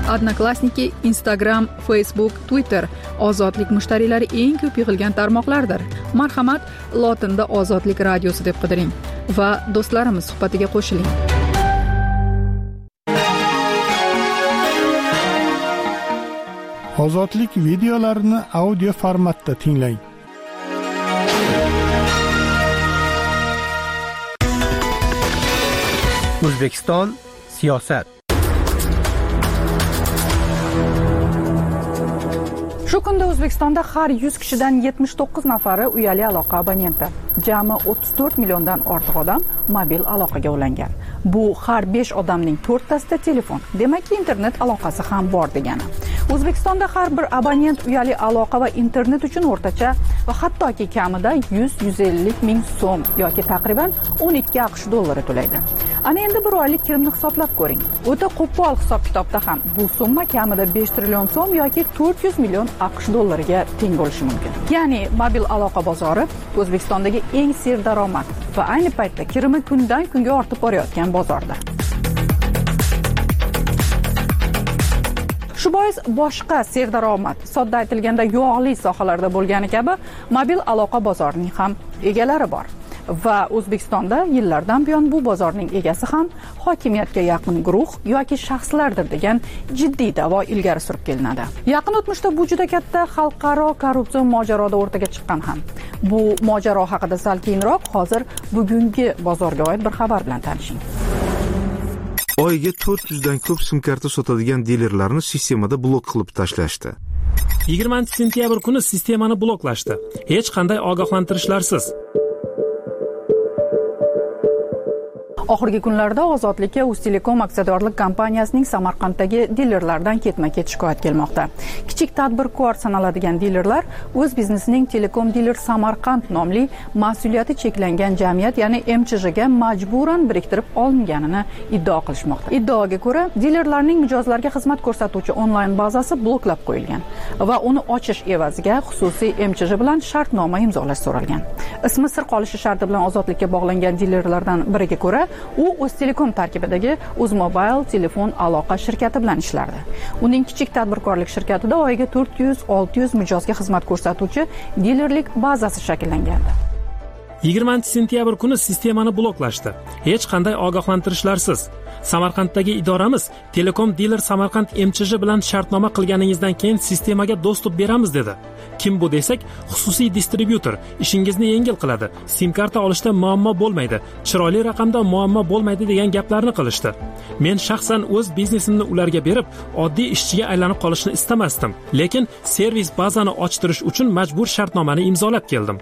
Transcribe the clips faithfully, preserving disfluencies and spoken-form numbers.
Odnoklassniki, Instagram, Facebook, Twitter ozodlik mushtariylari eng ko'p yig'ilgan tarmoqlardir. Marhamat, lotinda Ozodlik radiosi deb qidiring va do'stlarimiz suhbatiga qo'shiling. Ozodlik videolarini audio formatda tinglang. O'zbekiston siyosat. Shu kunda O'zbekistonda har yuz kishidan yetmish to'qqiz nafari uyali aloqa abonenti. Jami o'ttiz to'rt milliondan ortiq odam mobil aloqaga ulangan. Bu har besh odamning to'rttasida telefon. Demakki, internet aloqasi ham bor degani. O'zbekistonda har bir abonent uyali aloqa va internet uchun o'rtacha va hattoki kamida yuz yuz ellik ming so'm yoki taqriban o'n ikki AQSh dollari to'laydi. Ana endi bir oylik kirimni hisoblab ko'ring. O'ta qo'pol hisob-kitobda ham bu summa kamida besh trillion so'm yoki to'rt yuz million AQSh dollariga teng bo'lishi mumkin. Ya'ni mobil aloqa bozori O'zbekistondagi eng serdaromad va ayni paytda kirimi kundan kunga ortib borayotgan bozordir. Shu bois boshqa serdaromad, sodda aytilganda yog'li sohalarda bo'lgani kabi mobil aloqa bozorining ham egalari bor. Va O'zbekistonda yillardan buyon bu bozorning egasi ham hokimiyatga yaqin guruh yoki shaxslardir degan jiddiy da'vo ilgari surib kelinadi. Yaqin o'tmishda bu juda katta xalqaro korrupsiya mojaroda o'rtaga chiqqan ham. Bu mojaro haqida sal keyinroq hozir bugungi bozorga oid bir xabar bilan tanishing. Oyiga to'rt yuzdan ko'p sim karta sotadigan dilerlarni sistemada blok qilib tashlashdi. yigirmanchi sentyabr kuni sistemani bloklashdi. Hech qanday ogohlantirishlarsiz. Oxirgi kunlarda Ozodlikka Uztelecom aksiyadorlik kompaniyasining Samarqanddagi dilerlardan ketma-ket shikoyat kelmoqda. Kichik tadbirkor sanaladigan dilerlar o'z biznesining Telekom Dealer Samarqand nomli mas'uliyati cheklangan jamiyat, ya'ni M C J ga majburan biriktirib olinganini iddao qilishmoqda. Iddaoga ko'ra, dilerlarning mijozlarga xizmat ko'rsatuvchi onlayn bazasi bloklab qo'yilgan va uni ochish evaziga xususiy M C J bilan shartnoma imzolash so'ralgan. Ismi sir qolishi sharti bilan Ozodlikka bog'langan dilerlardan biriga ko'ra, u Uztelecom tarkibidagi Uzmobile telefon aloqa shirkati bilan ishlardi. Uning kichik tadbirkorlik shirkatida oyiga to'rt yuz olti yuz mijozga xizmat ko'rsatuvchi dilerlik bazasi shakllangandi. yigirmanchi sentyabr kuni sistemani bloklashdi. Hech qanday ogohlantirishlarsiz. Samarqanddagi idoramiz Telekom Dealer Samarqand M C J bilan shartnoma qilganingizdan keyin sistemaga dostуп beramiz dedi. Kim bu desak, xususiy distribyutor ishingizni yengil qiladi. Sim karta olishda muammo bo'lmaydi, chiroyli raqamda muammo bo'lmaydi degan gaplarni qilishdi. Men shaxsan o'z biznesimni ularga berib, oddiy ishchiga aylanib qolishni istamasdim, lekin servis bazani ochtirish uchun majbur shartnomani imzolab keldim.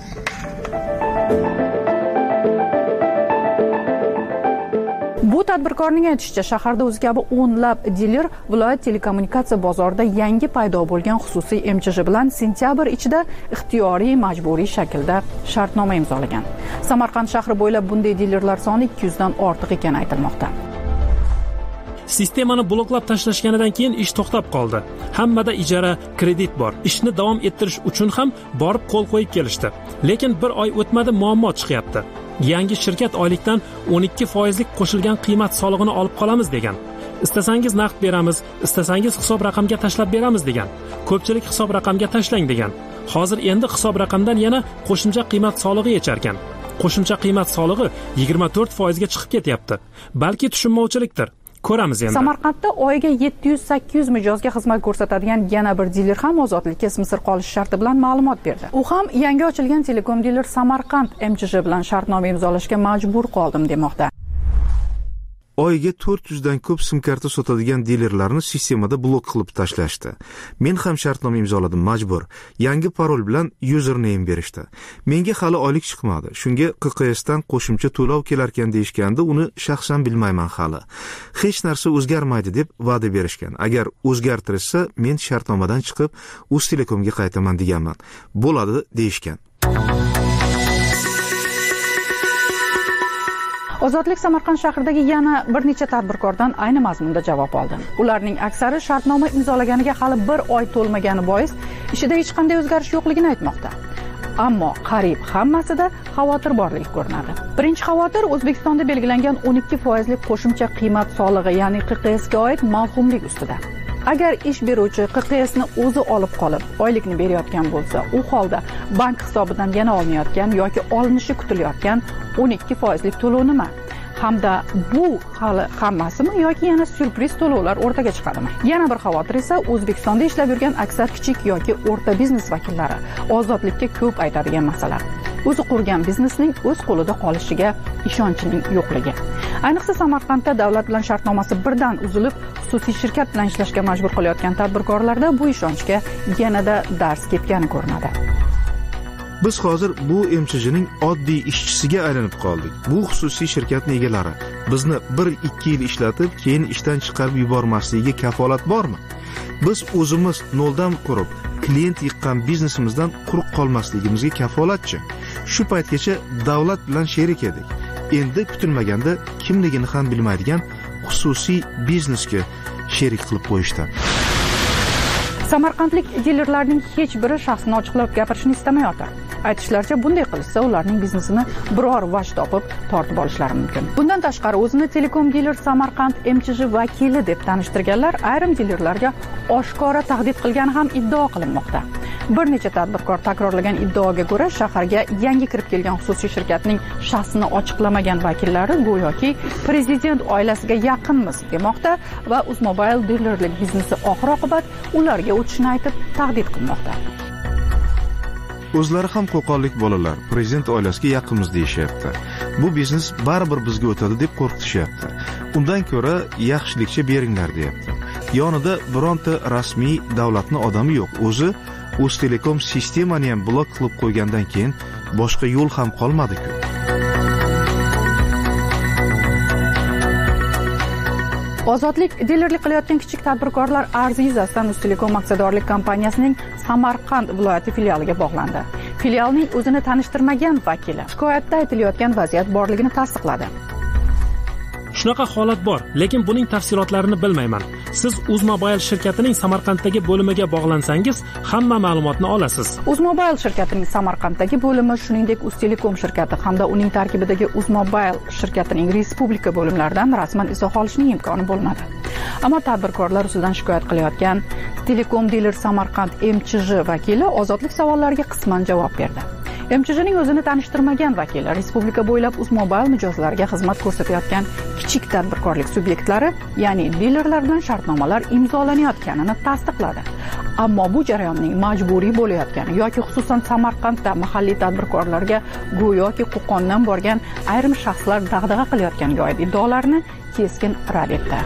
Bu tadbirkorning aytishicha, shaharda o'zi kabi o'nlab diler viloyat telekommunikatsiya bozorida yangi paydo bo'lgan xususiy M C J bilan sentyabr ichida ixtiyoriy majburiy shaklda shartnoma imzolagan. Samarqand shahri bo'ylab bunday dilerlar soni ikki yuzdan ortiq ekani aytilmoqda. Sistemani bloklab tashlashganidan keyin ish to'xtab qoldi. Hammada ijara, kredit bor. Ishni davom ettirish uchun ham borib qo'l qo'yib kelishdi. Lekin bir oy o'tmadi, muammo chiqyapti. Yangi shirkat oylikdan o'n ikki foizlik qo'shilgan qiymat solig'ini olib qolamiz degan. Istasangiz naqd beramiz, istasangiz hisob raqamga tashlab beramiz degan. Ko'pchilik hisob raqamga tashlang degan. Hozir endi hisob raqamdan yana qo'shimcha qiymat solig'i yecharkan. Qo'shimcha qiymat solig'i yigirma to'rt foizga chiqib ketyapti. Balki tushunmovchilikdir. Ko'ramiz endi. Samarqandda oyiga yetti yuz sakkiz yuz mijozga xizmat ko'rsatadigan yana bir diler ham Ozodlikka ismi sir qolish sharti bilan ma'lumot berdi. U ham yangi ochilgan Telekom Dealer Samarqand M C J bilan shartnoma imzolashga majbur qoldim demoqda. Oyiga to'rt yuzdan ko'p sim karta sotadigan dilerlarni sistemada blok qilib tashlashdi. Men ham shartnoma imzoladim, majbur. Yangi parol bilan username berishdi. Menga hali oylik chiqmadi. Shunga Q Q S dan qo'shimcha to'lov kelar ekan deyishganda, uni shaxsan bilmayman hali. Hech narsa o'zgarmaydi deb va'da berishgan. Agar o'zgartirishsa, men shartnomadan chiqib Uztelecomga qaytaman deganman. Bo'ladi deyishgan. Ozodlik Samarqand shahridagi yana bir necha tadbirkordan ayni mazmunda javob oldi. Ularning aksari shartnoma imzolaganiga hali bir oy to'lmagani bois ishida hech qanday o'zgarish yo'qligini aytmoqda. ammo qariyb hammasida xavotir borligi ko'rinadi. Birinchi xavotir O'zbekistonda belgilangan o'n ikki foizlik qo'shimcha qiymat solig'i, ya'ni Q Q S ga oid mavhumlik ustida. Agar ish beruvchi Q Q S ni o'zi olib qolib, oylikni berayotgan bo'lsa, u holda bank hisobidan yana olinayotgan yoki olinishi kutilayotgan o'n ikki foizlik to'lov nima? Hamda bu hali hammasimi yoki yana syurpriz to'lovlar o'rtaga chiqadimi? Yana bir xavotir esa O'zbekistonda ishlab yurgan aksar kichik yoki o'rta biznes vakillari ozodlikka ko'p aytadigan masala. O'zi qurgan biznesning o'z qo'lida qolishiga ishonchining yo'qligi. Ayniqsa Samarqandda davlat bilan shartnomasi birdan uzilib, xususiy shirkat bilan ishlashga majbur qilayotgan tadbirkorlarda bu ishonchga yanada dars ketgani ko'rinadi. Biz hozir bu M C J'ning oddiy ishchisiga aylanib qoldik. Bu xususiy shirkatning egalari bizni bir ikki yil ishlatib, keyin ishdan chiqarib yubormasligiga kafolat bormi? Biz o'zimiz noldan qurib, klient yiqqan biznesimizdan quruq qolmasligimizga kafolatchi. Shu paytgacha davlat bilan sherik edik. Endi kutilmaganda kimligini ham bilmaydigan xususiy biznesga sherik qilib qo'yishdi. Samarqandlik dilerlarning hech biri shaxsini ochiqlab gapirishni istamayotir. Aytishlaricha, bunday qilishsa ularning biznesini biror vaj topib tortib olishlari mumkin. Bundan tashqari o'zini Telekom Dealer Samarqand M C J vakili deb tanishtirganlar ayrim dilerlarga oshkora tahdid qilgani ham iddao qilinmoqda. Bir necha tadbirkor takrorlagan iddaoga ko'ra, shaharga yangi kirib kelgan xususiy shirkatning shaxsini ochiqlamagan vakillari go'yoki prezident oilasiga yaqinmiz demoqda va Uzmobile dilerlik biznesi oxir-oqibat ularga o'tishni aytib tahdid qilmoqda. O'zlari ham qo'qonlik bolalar prezident oilasiga yaqinmiz deyishyapti. Bu biznes baribir bizga o'tadi deb qo'rqitishyapti. Undan ko'ra yaxshilikcha beringlar deyapti. Yonida bironta rasmiy davlatning odami yo'q. O'zi O'ztelekom sistemani ham blok qilib qo'ygandan keyin boshqa yo'l ham qolmadi-ku. Ozodlik dilerlik qilayotgan kichik tadbirkorlar arzi yuzasidan O'ztelekom aksiyadorlik kompaniyasining Samarqand viloyati filialiga bog'landi. Filialning o'zini tanishtirmagan vakili shikoyatda aytilayotgan vaziyat borligini tasdiqladi. Shunaqa holat bor, lekin buning tafsilotlarini bilmayman. Siz Uzmobile shirkatining Samarqanddagi bo'limiga bog'lansangiz, hamma ma'lumotni olasiz. Uzmobile shirkatining Samarqanddagi bo'limi, shuningdek O'ztelekom shirkati hamda uning tarkibidagi Uzmobile shirkatining respublika bo'limlaridan rasman izoh olishning imkoni bo'lmadi. Ammo tadbirkorlar ustidan shikoyat qilayotgan Telekom Dealer Samarqand M C J vakili ozodlik savollariga qisman javob berdi. M C J'ning o'zini tanishtirmagan vakili respublika bo'ylab Uzmobile mijozlariga xizmat ko'rsatayotgan kichik tadbirkorlik subyektlari, ya'ni dilerlar bilan shartnomalar imzolanayotganini tasdiqladi. Ammo bu jarayonning majburiy bo'layotgani yoki xususan Samarqandda mahalliy tadbirkorlarga go'yoki Qo'qondan borgan ayrim shaxslar dag'dag'a qilayotganiga oid iddaolarni keskin rad etdi.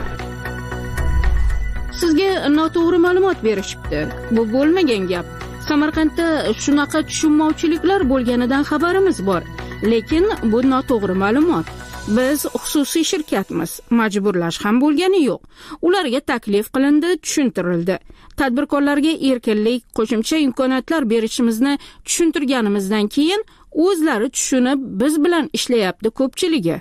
Sizga noto'g'ri ma'lumot berishibdi. Bu bo'lmagan gap. Samarqandda shunaqa tushunmovchiliklar bo'lganidan xabarimiz bor, lekin bu noto'g'ri ma'lumot. Biz xususiy shirkatmiz, majburlash ham bo'lgani yo'q. Ularga taklif qilindi, tushuntirildi. Tadbirkorlarga erkinlik, qo'shimcha imkoniyatlar berishimizni tushuntirganimizdan keyin o'zlari tushunib biz bilan ishlayapti ko'pchiligi.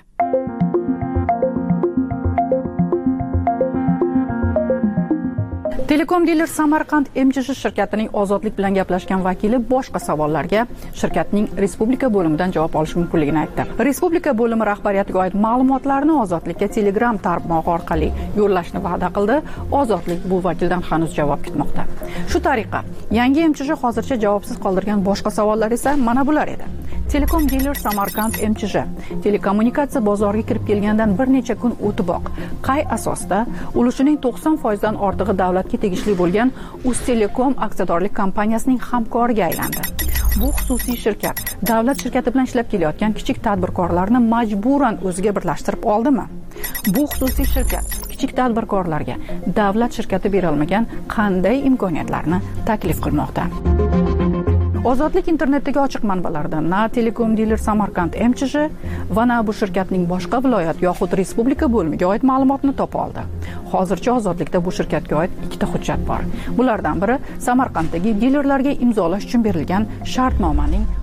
Telekom Dealer Samarqand M C J shirkatining ozodlik bilan gaplashgan vakili boshqa savollarga shirkatning respublika bo'limidan javob olish mumkinligini aytdi. Respublika bo'limi rahbariyatiga oid ma'lumotlarni ozodlikka Telegram tarmog'i orqali yo'llashni va'da qildi. Ozodlik bu vakildan hanuz javob kutmoqda. Shu tariqa yangi M C J hozircha javobsiz qoldirgan boshqa savollar esa mana bular edi. Telekom Dealer Samarqand M C J telekommunikatsiya bozoriga kirib kelgandan bir necha kun o'tiboq qay asosda ulushining to'qson foizdan ortig'i davlatga tegishli bo'lgan O'ztelekom aksiyadorlik kompaniyasining hamkoriga aylandi. Bu xususiy shirkat davlat shirkati bilan ishlab kelayotgan kichik tadbirkorlarni majburan o'ziga birlashtirib oldimi? Bu xususiy shirkat kichik tadbirkorlarga davlat shirkati bera olmagan qanday imkoniyatlarni taklif qilmoqda? Ozodlik internetdagi ochiq manbalardan na Telekom Dealer Samarqand M C J va na bu shirkatning boshqa viloyat yoxud respublika bo'limiga oid ma'lumotni topa oldi. Hozircha ozodlikda bu shirkatga oid ikkita hujjat bor. Bulardan biri Samarqanddagi dilerlarga imzolash uchun berilgan shartnomaning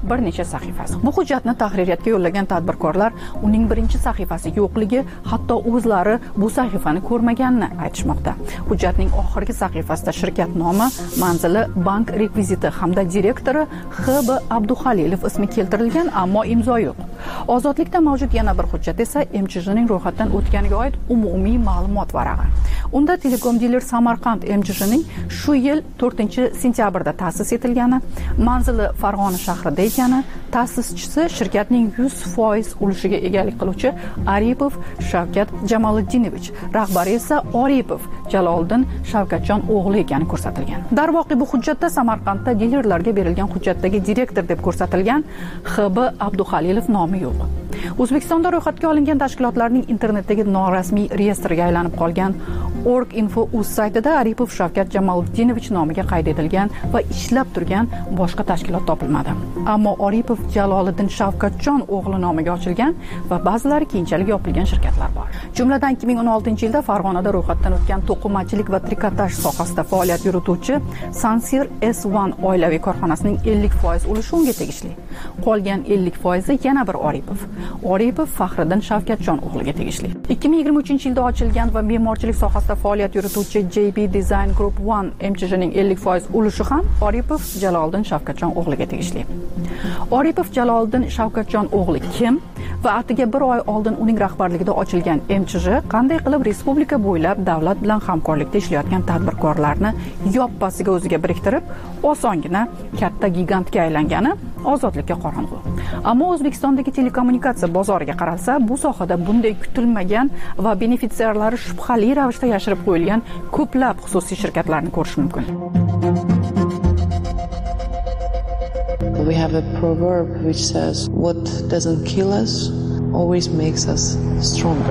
bir necha sahifasi. Bu hujjatni tahririyatga yo'llagan tadbirkorlar uning birinchi sahifasi yo'qligi, hatto o'zlari bu sahifani ko'rmaganini aytishmoqda. Hujjatning oxirgi sahifasida shirkat nomi, manzili, bank rekviziti hamda direktori X B Abduhalilov ismi keltirilgan, ammo imzo yo'q. Ozodlikda mavjud yana bir hujjat esa M Ch Jning ro'yxatdan o'tganiga oid umumiy ma'lumot varag'i. Unda Telekom Dealer Samarqand M Ch Jning shu yil to'rtinchi sentyabrda ta'sis etilgani, manzili Farg'ona shahrida ekani, ta'sischisi shirkatning yuz foiz ulushiga egalik qiluvchi Aripov Shavkat Jamoliddinovich, rahbari esa Oripov Jaloliddin Shavkatjon o'g'li ekani ko'rsatilgan. Darvoqe bu hujjatda Samarqandda dilerlarga berilgan hujjatdagi direktor deb ko'rsatilgan X B Abduhalilov nomi yo'q. O'zbekistonda ro'yxatga olingan tashkilotlarning internetdagi norasmiy reyestriga aylanib qolgan Org.info.uz saytida Aripov Shavkat Jamoliddinovich nomiga qayd etilgan va ishlab turgan boshqa tashkilot topilmadi. Ammo Oripov Jaloliddin Shavkatjon o'g'li nomiga ochilgan va ba'zilari keyinchalik yopilgan shirkatlar bor. Jumladan ikki ming o'n oltinchi yilda Farg'onada ro'yxatdan o'tgan to'qimachilik va trikotaj sohasida faoliyat yurituvchi Sansir S bir oilaviy korxonasining ellik foiz ulushi unga tegishli. Qolgan ellik foizi yana bir Oripov. Oripov Faxriddin Shavkatjon o'g'liga tegishli. ikki ming yigirma uchinchi yilda ochilgan va me'morchilik sohasida faoliyat yurituvchi J B Design Group bir M Ch Jning ellik foiz ulushi ham Oripov Jaloliddin Shavkatjon o'g'liga tegishli. Oripov Jaloliddin Shavkatjon o'g'li kim va atiga bir oy oldin uning rahbarligida ochilgan M Ch J qanday qilib respublika bo'ylab davlat bilan hamkorlikda ishlayotgan tadbirkorlarni yoppasiga o'ziga biriktirib, osongina katta gigantga aylangani ozodlikka qorong'u. Ammo O'zbekistondagi telekommunikatsiya bozoriga qaralsa, bu sohada bunday kutilmagan va benefitsiarlari shubhali ravishda yashirib qo'yilgan ko'plab xususiy shirkatlarni ko'rish mumkin. We have a proverb which says, what doesn't kill us always makes us stronger.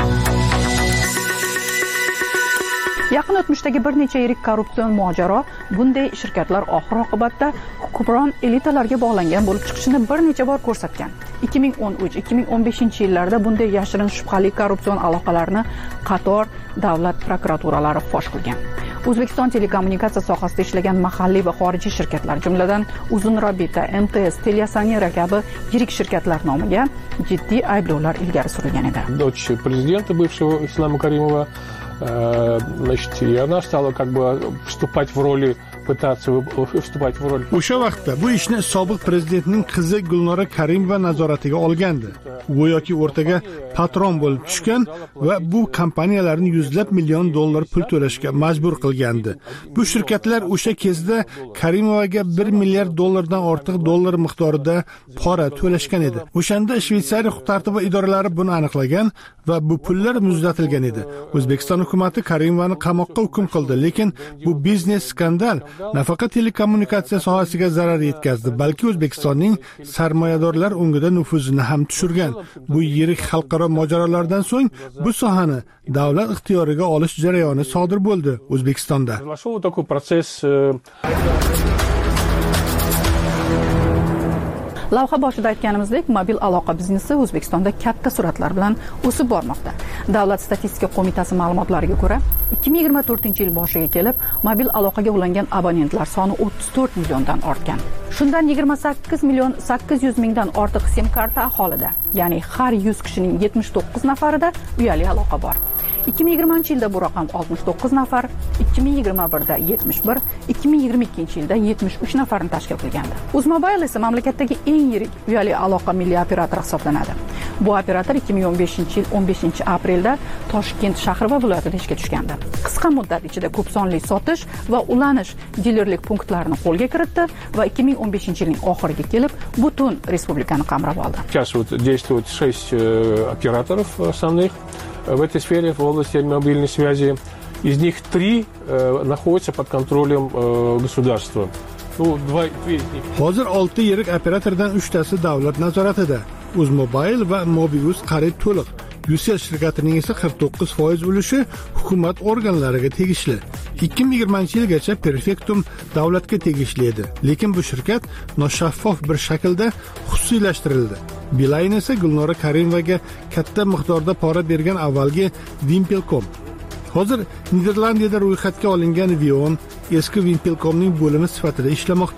Yaqin o'tmishdagi bir necha yirik korrupsion mojaro bunday shirkatlar oxir oqibatda hukmron elitalarga bog'langan bo'lib chiqishini bir necha bor ko'rsatgan. ikki ming o'n uch ikki ming o'n beshinchi yillarda bunday yashirin shubhali korrupsion aloqalarni qator davlat prokuraturalari fosh qilgan. O'zbekiston telekommunikatsiya sohasida ishlagan mahalliy va xorijiy shirkatlar, jumladan Uzunrabita, M T S, Teliasanera kabi yirik shirkatlar nomiga jiddiy ayblovlar ilgari surilgan edi. Дочь президента бывшего Ислама Каримова, значит, и она стала как бы вступать в роли pытаться вступать в роль. O'sha vaqtda bu ishni sobiq prezidentning qizi Gulnora Karimova nazoratiga olgandi. Go'yoki o'rtaga patron bo'lib tushgan va bu kompaniyalarni yuzlab million dollar pul to'lashga majbur qilgandi. Bu shirkatlar o'sha kezda Karimovaga bir milliard dollardan ortiq dollar miqdorida pora to'lashgan edi. O'shanda Shveysariya huquq-tartibot idoralari buni aniqlagan va bu pullar muzlatilgan edi. O'zbekiston hukumatı Karimovani qamoqqa hukm qildi, lekin bu biznes skandal nafaqat telekommunikatsiya sohasiga zarar yetkazdi, balki O'zbekistonning sarmoyadorlar o'ngida nufuzini ham tushirgan. Bu yirik xalqaro mojarolardan so'ng bu sohani davlat ixtiyoriga olish jarayoni sodir bo'ldi O'zbekistonda. Lavha boshida aytganimizdek, mobil aloqa biznesi O'zbekistonda katta sur'atlar bilan o'sib bormoqda. Davlat statistika qo'mitasi ma'lumotlariga ko'ra, ikki ming yigirma to'rtinchi yil boshiga kelib, mobil aloqaga ulangan abonentlar soni o'ttiz to'rt milliondan ortgan. Shundan yigirma sakkiz million sakkiz yuz mingdan ortiq sim karta aholida, ya'ni har yuz kishining yetmish to'qqiz nafarida uyali aloqa bor. ikki ming yigirmanchi yilda bu raqam oltmish to'qqiz nafar, ikki ming yigirma birda yetmish bir, ikki ming yigirma ikkinchi yilda yetmish uch nafarni tashkil qilgandi. Uzmobile esa mamlakatdagi eng yirik uyali aloqa milliy operatori hisoblanadi. Bu operator ikki ming o'n beshinchi yil o'n beshinchi aprelda Toshkent shahri va viloyatida ishga tushgandi. Qisqa muddat ichida ko'p sonli sotish va ulanish dilerlik punktlarini qo'lga kiritdi va ikki ming o'n beshinchi yilning oxiriga kelib butun respublikani qamrab oldi. Сейчас вот действует шесть операторов основных в этой сфере, в области мобильной связи. Из них три э, находятся под контролем э, государства. Ну, два, две из них. Hozir olti yirik operatordan uchtasi davlat nazoratida. Uzmobile va Mobius qarib to'liq. Ucell shirkatining esa qirq to'qqiz foiz ulushi hukumat organlariga tegishli. ikki ming yigirmanchi yilgacha Perfectum davlatga tegishli edi, lekin bu shirkat noshaffof bir shaklda xususiylashtirildi. Beeline esa Gulnora Karimovaga katta miqdorda pora bergan avvalgi Wimpelcom. Hozir Niderlandiyada ro'yxatga olingan Vion eski Wimpelcomning bo'limi sifatida ishlamoqda.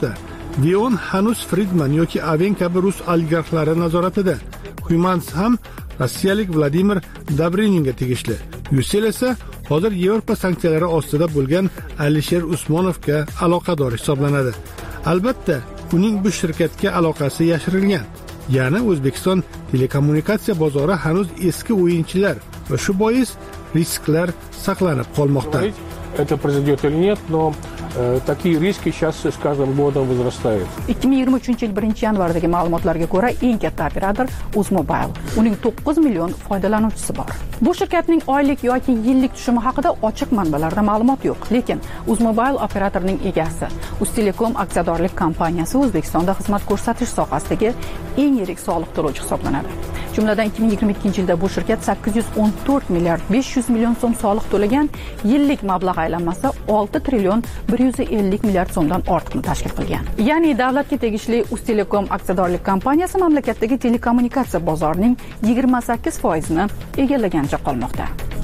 Vion hanuz Friedman yoki Aven kabi rus oligarxlari nazoratida. Humans ham rossiyalik Vladimir Dobryninga tegishli. Ucell esa hozir Yevropa sanksiyalari ostida bo'lgan Alisher Usmonovga aloqador hisoblanadi. Albatta, uning bu shirkatga aloqasi yashirilgan. Ya'ni O'zbekiston telekommunikatsiya bozori hanuz eski o'yinchilar va shu bois risklar saqlanib qolmoqda. Это произойдет или нет, но э, такие риски сейчас с каждым годом возрастают. ikki ming yigirma uchinchi yil birinchi yanvardagi ma'lumotlarga ko'ra eng katta operator Uzmobile. Uning to'qqiz million foydalanuvchisi bor. Bu shirkatning oylik yoki yillik tushumi haqida ochiq manbalarda ma'lumot yo'q, lekin Uzmobile operatorining egasi Uztelecom aksiyadorlik kompaniyasi O'zbekistonda xizmat ko'rsatish sohasidagi eng yirik soliq to'lovchi hisoblanadi. Jumladan ikki ming yigirma ikkinchi yilda bu shirkat sakkiz yuz o'n to'rt milliard besh yuz million so'm soliq to'lagan, yillik mablag' aylanmasi olti trillion bir yuz ellik milliard so'mdan ortiqni tashkil qilgan. Ya'ni davlatga tegishli Uztelecom aksiyadorlik kompaniyasi mamlakatdagi telekommunikatsiya bozorining yigirma sakkiz foizini egallaganicha qolmoqda.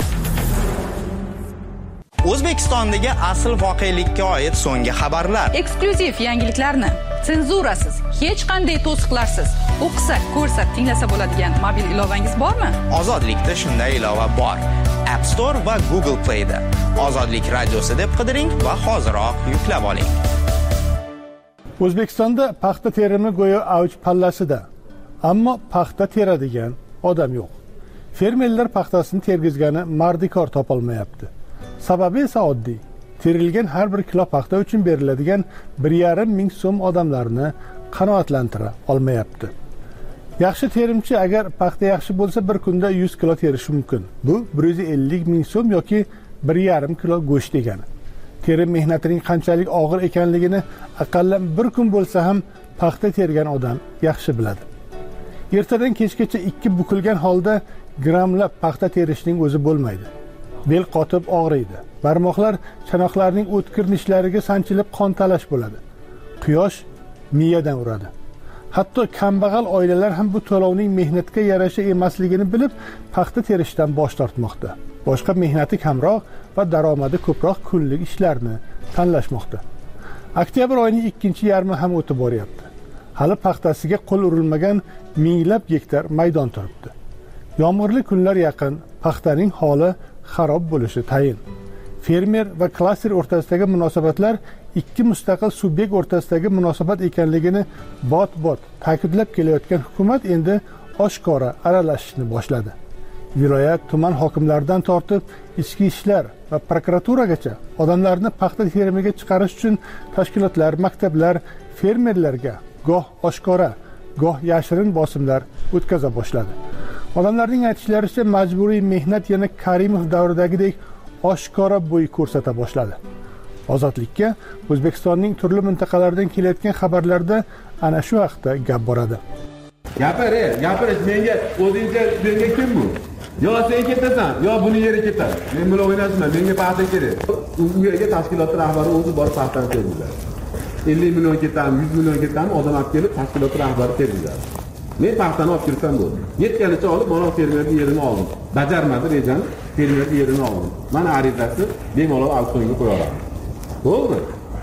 O'zbekistondagi asl voqelikka oid so'nggi xabarlar. Eksklyuziv yangiliklarni senzurasiz, hech qanday to'siqlarsiz o'qisa, ko'rsa, tinglasa bo'ladigan mobil ilovangiz bormi? Ozodlikda shunday ilova bor. App Store va Google Play da. Ozodlik radiosi deb qidiring va hoziroq yuklab oling. O'zbekistonda paxta terimi go'yo avj pallasida, ammo paxta teradigan odam yo'q. Fermerlar paxtasini tergizgani mardikor topolmayapti. Sababi esa oddiy. Terilgan har bir kilo paxta uchun beriladigan bir yarim ming so'm odamlarni qanoatlantira olmayapti. Yaxshi terimchi agar paxta yaxshi bo'lsa bir kunda yuz kilo terishi mumkin. Bu bir yuz ellik ming so'm yoki bir yarim kilo go'sht degani. Terim mehnatining qanchalik og'ir ekanligini aqallan bir kun bo'lsa ham paxta tergan odam yaxshi biladi. Ertadan kechgacha ikki bukilgan holda grammlab paxta terishning o'zi bo'lmaydi. Bel qotib og'riydi. Barmoqlar chanoqlarning o'tkir nishlariga sanchilib qon talash bo'ladi. Quyosh miyadan uradi. Hatto kambag'al oilalar ham bu to'lovning mehnatga yarasha emasligini bilib, paxta terishdan bosh tortmoqda. Boshqa mehnati kamroq va daromadi ko'proq kunlik ishlarni tanlashmoqda. Oktyabr oyining ikkinchi yarmi ham o'tib boryapti. Hali paxtasiga qo'l urilmagan minglab gektar maydon turibdi. Yomg'irli kunlar yaqin, paxtaning holi xarob bo'lishi tayin. Fermer va klaster o'rtasidagi munosabatlar ikki mustaqil subyekt o'rtasidagi munosabat ekanligini bot-bot ta'kidlab kelayotgan hukumat endi oshkora aralashishni boshladi. Viloyat, tuman hokimlaridan tortib ichki ishlar va prokuraturagacha odamlarni paxta terimiga chiqarish uchun tashkilotlar, maktablar fermerlarga goh oshkora, goh yashirin bosimlar o'tkaza boshladi. Odamlarning aytishlaricha majburiy mehnat yana Karimov davridagidek oshkora bo'y ko'rsata boshladi. Ozodlikka O'zbekistonning turli mintaqalaridan kelayotgan xabarlarda ana shu haqda gap boradi. Gapir, gapirish menga o'zingcha menga kim bu? Yo sen ketasan, yo buni yeri ketadi. Men bilan o'ynashma, menga paxta kerak. U yerga tashkilot rahbari o'zi borib paxtani terdilar. ellik million ketadi, yuz million ketadi, odam olib kelib tashkilot rahbari terdilar. Men paxtani olib kirsam bo'ldi. Yetganicha olib, mana fermerning yerini oldim. Bajarmadi rejani, fermerning yerini oldim. Mana arizasi bemalol auksionga qo'yaman. Bo'ldi.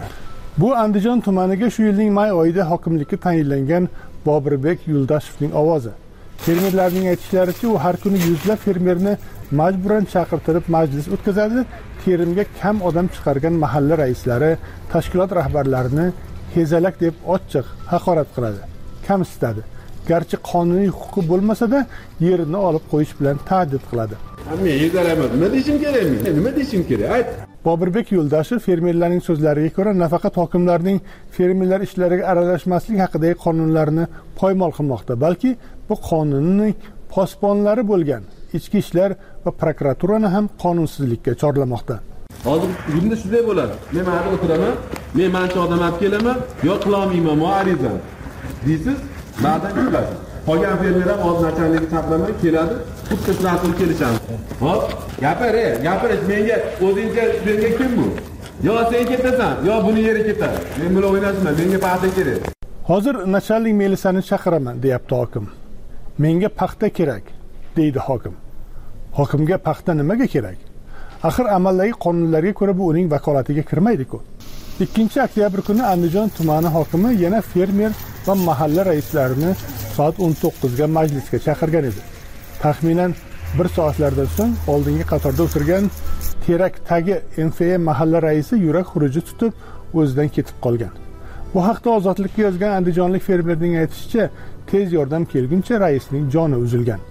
Bu Andijon tumaniga shu yilning may oyida hokimlikka tayinlangan Bobirbek Yuldashevning ovozi. Fermerlarning aytishlaricha, u har kuni yuzlab fermerni majburan chaqirtirib majlis o'tkazadi, terimga kam odam chiqargan mahalla raislari, tashkilot rahbarlarini hezalak deb ochiq haqorat qiladi, kamsitadi. Garchi qonuniy huquqi bo'lmasa-da, yerini olib qo'yish bilan tahdid qiladi. Men hezalaman, nima deyishim kerak men? Nima deyishim kerak? Ayt. Bobirbek Yo'ldashev fermerlarning so'zlariga ko'ra, nafaqat hokimlarning fermerlar ishlariga aralashmaslik haqidagi qonunlarni poymol qilmoqda, balki bu qonunning posbonlari bo'lgan ichki ishlar va prokuraturani ham qonunsizlikka chorlamoqda. Hozir bunda shunday bo'ladi. Men mana o'tiraman, men mancha odam olib kelaman, yo qilolmayman, mo arizam. Deysiz, ba'dan kulasiz. Qolgan fermer ham o'z nachalnigi chaqiraman, keladi, xuddi shular qilib kelishamiz. Hop, gapir, gapirish menga o'zingcha menga kim bu? Yo sen ketasan, yo buni yeri ketadi. Men bilan o'ynashma, menga paxta kerak. Hozir nachalnik Melisani chaqiraman, deyapti hokim. Menga paxta kerak, deydi hokim. Hokimga paxta nimaga kerak? Axir amaldagi qonunlarga ko'ra bu uning vakolatiga kirmaydi-ku. ikkinchi oktyabr kuni Andijon tumani hokimi yana fermer va mahalla raislarini soat o'n to'qqizga majlisga chaqirgan edi. Taxminan bir soatlardan so'ng oldingi qatorda o'tirgan Terak tagi M F A mahalla raisi yurak xuruji tutib o'zidan ketib qolgan. Bu haqda Ozodlikka yozgan andijonlik fermerning aytishicha, tez yordam kelguncha raisning joni uzilgan.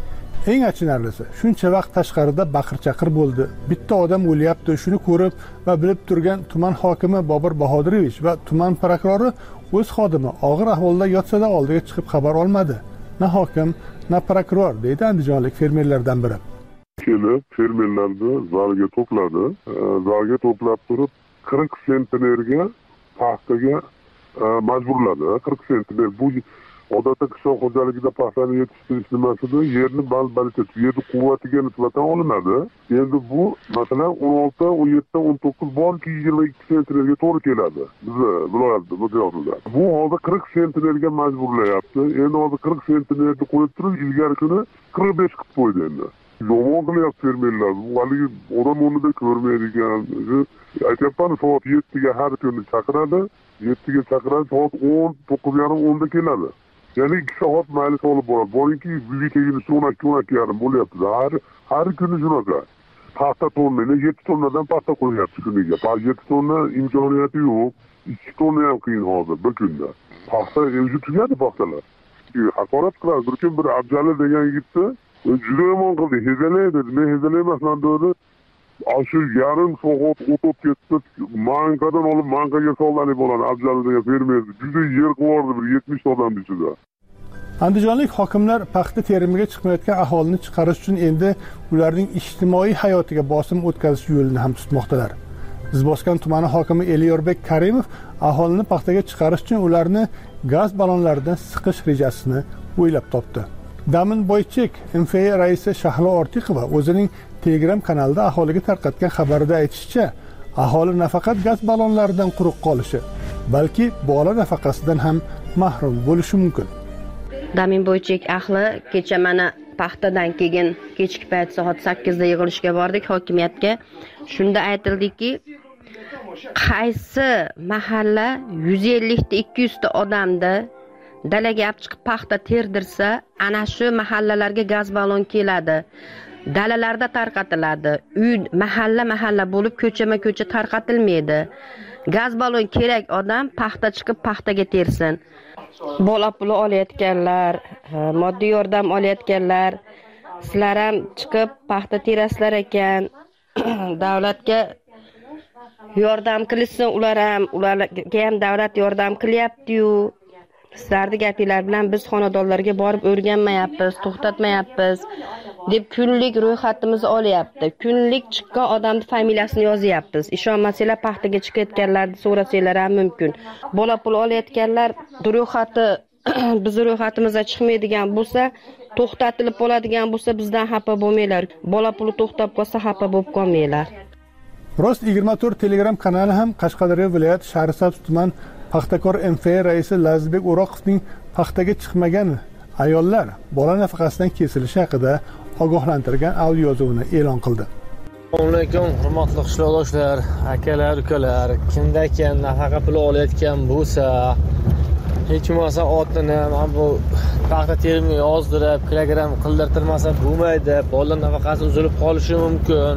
Eng achinarlisi, shuncha vaqt tashqarida baqir-chaqir bo'ldi. Bitta odam o'lyapti, shuni ko'rib va bilib turgan tuman hokimi Bobur Bahodurovich va tuman prokurori o'z xodimi og'ir ahvolda yotsa-da oldiga chiqib xabar olmadi. Na hokim, na prokuror, deydi andijonlik fermerlardan biri. Kelib, fermerlarni zalga to'pladi. Zalga to'plab turib, qirq sentnerga paxtaga majburladi. qirq sentner bu odatda qishloq xo'jaligida paxtani yetishtirish nimasida yerni bal-balcha, yerni quvvatiga nisbatan olinadi. Endi bu masalan o'n olti, o'n yetti, o'n to'qqiz borki yigirma ikki sentnerga to'g'ri keladi. Bizni viloyatda, bu joyda. Bu holda qirq sentnerga majburlayapti. Endi hozir qirq sentnerni qo'yib turib, ilgari kuni qirq besh qilib qo'ydi endi. Yomon qilyapti fermerlar. Bu haligi odam o'rnida ko'rmaydigan. Aytyapman, soat yettiga har kuni chaqiradi. yettiga chaqiradi, soat o'n, to'qqiz yarim o'nda keladi. Ya'ni ikki soat maylis olib boradi. Boringki, uyga kelgunicha o'n ikki, o'n ikki yarim bo'lyapti. Har har kuni shunaqa. Paxta tonnani yetti tonnadan paxta qo'yapti kuniga. yetti tonna imkoniyati yo'q. ikki tonna ham qiyin hozir bir kunda. Paxta o'zi tugadi paxtalar. Haqorat qiladi. Bir kun bir Abjali degan yigitni juda yomon qildi. Hezalay dedi. Men hezalay emasman dedi. Shu yarim soat o'tib ketdi. Mankadan olib mankaga soladi bo'ladi. Abjali degan fermer juda yer qildi bir yetmish odam ichida. Andijonlik hokimlar paxta terimiga chiqmayotgan aholini chiqarish uchun endi ularning ijtimoiy hayotiga bosim o'tkazish yo'lini ham tutmoqdalar. Izboskan tumani hokimi Elyorbek Karimov aholini paxtaga chiqarish uchun ularni gaz ballonlaridan siqish rejasini o'ylab topdi. Damin Boychek M F A raisi Shahlo Ortiqova o'zining Telegram kanalida aholiga tarqatgan xabarida aytishicha, aholi nafaqat gaz ballonlaridan quruq qolishi, balki bola nafaqasidan ham mahrum bo'lishi mumkin. Damin Boychek ahli kecha mana paxtadan keyin kechki payt soat sakkizda yig'ilishga bordik hokimiyatga. Shunda aytildiki, qaysi mahalla yuz ellik ta ikki yuz ta odamni dalaga olib chiqib paxta terdirsa, ana shu mahallalarga gaz ballon keladi. Dalalarda tarqatiladi. Uy mahalla-mahalla bo'lib ko'chama-ko'cha tarqatilmaydi. Gaz ballon kerak odam paxta chiqib paxtaga tersin. Bola puli olayotganlar, moddiy yordam olayotganlar, sizlar ham chiqib paxta terasizlar ekan. Davlatga yordam qilsin, ular ham, ularga ham davlat yordam qilyapti-yu. Sizlarning gapinglar bilan biz xonadonlarga borib o'rganmayapmiz, to'xtatmayapmiz deb kunlik ro'yxatimizni olyapti. Kunlik chiqqan odamning familiyasini yozyapmiz. Ishonmasanglar paxtaga chiqayotganlarni so'rasanglar ham mumkin. Bola pul olayotganlar ro'yxati biz ro'yxatimizda chiqmaydigan bo'lsa, to'xtatilib qoladigan bo'lsa, bizdan xafa bo'lmanglar. Bola puli to'xtab qolsa xafa bo'lib qolmanglar. Rost yigirma to'rt Telegram kanali ham Qashqadaryo viloyat Shahrisabz tuman paxtakor M F A raisi Lazizbek O'roqovning paxtaga chiqmagan ayollar bola nafaqasidan kesilishi haqida ogohlantirgan audio yozuvini e'lon qildi. Assalomu alaykum, hurmatli qishloqdoshlar, akalar, ukalar. Kimda kim nafaqa puli olayotgan bo'lsa, hech bo'lmasa otini mana bu paxta terimiga yozdirib, kilogramm qildirtirmasa bo'lmaydi. Bola nafaqasi uzilib qolishi mumkin.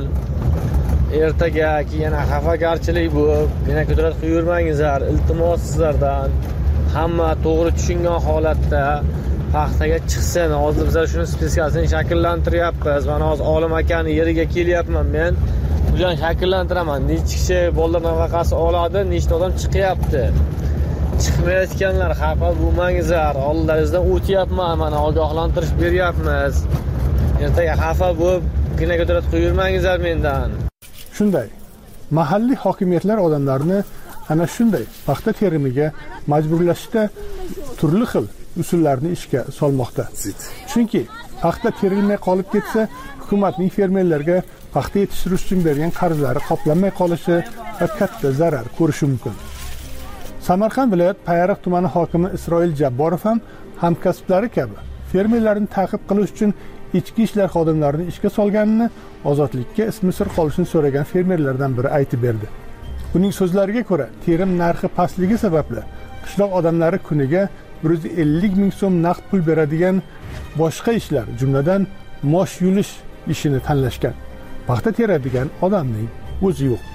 Ertaga yana xafagarchilik bo'lib, yana ko'tarib qo'yurmangizlar. Iltimos sizlardan hamma to'g'ri tushungan holatda paxtaga chiqsin. Hozir biz shuni spetsiyasini shakllantiryapmiz. Mana hozir Olim akani yeriga kelyapman men. Bularni shakllantiraman. Necha kishi bolalar nafaqasi oladi, nechta odam chiqyapti. Chiqmayotganlar xafa bo'lmangizlar. Oldingizdan o'tyapman, mana ogohlantirish beryapmiz. Ertaga xafa bo'lib, gina ko'tarib qo'yurmangizlar mendan. Shunday, mahalliy hokimiyatlar odamlarni ana shunday paxta terimiga majburlashda turli xil usullarni ishga solmoqda. Chunki paxta terilmay qolib ketsa, hukumatning fermerlarga paxta yetishtirish uchun bergan qarzlari qoplanmay qolishi va katta zarar ko'rishi mumkin. Samarqand viloyat Payariq tumani hokimi Isroil Jabborov ham hamkasblari kabi fermerlarni ta'qib qilish uchun ichki ishlar xodimlarini ishga solganini Ozodlikka ismi sir qolishini so'ragan fermerlardan biri aytib berdi. Uning so'zlariga ko'ra, terim narxi pastligi sababli qishloq odamlari kuniga bir yuz ellik ming so'm naqd pul beradigan boshqa ishlar, jumladan mosh yulish ishini tanlashgan. Paxta teradigan odamning o'zi yo'q.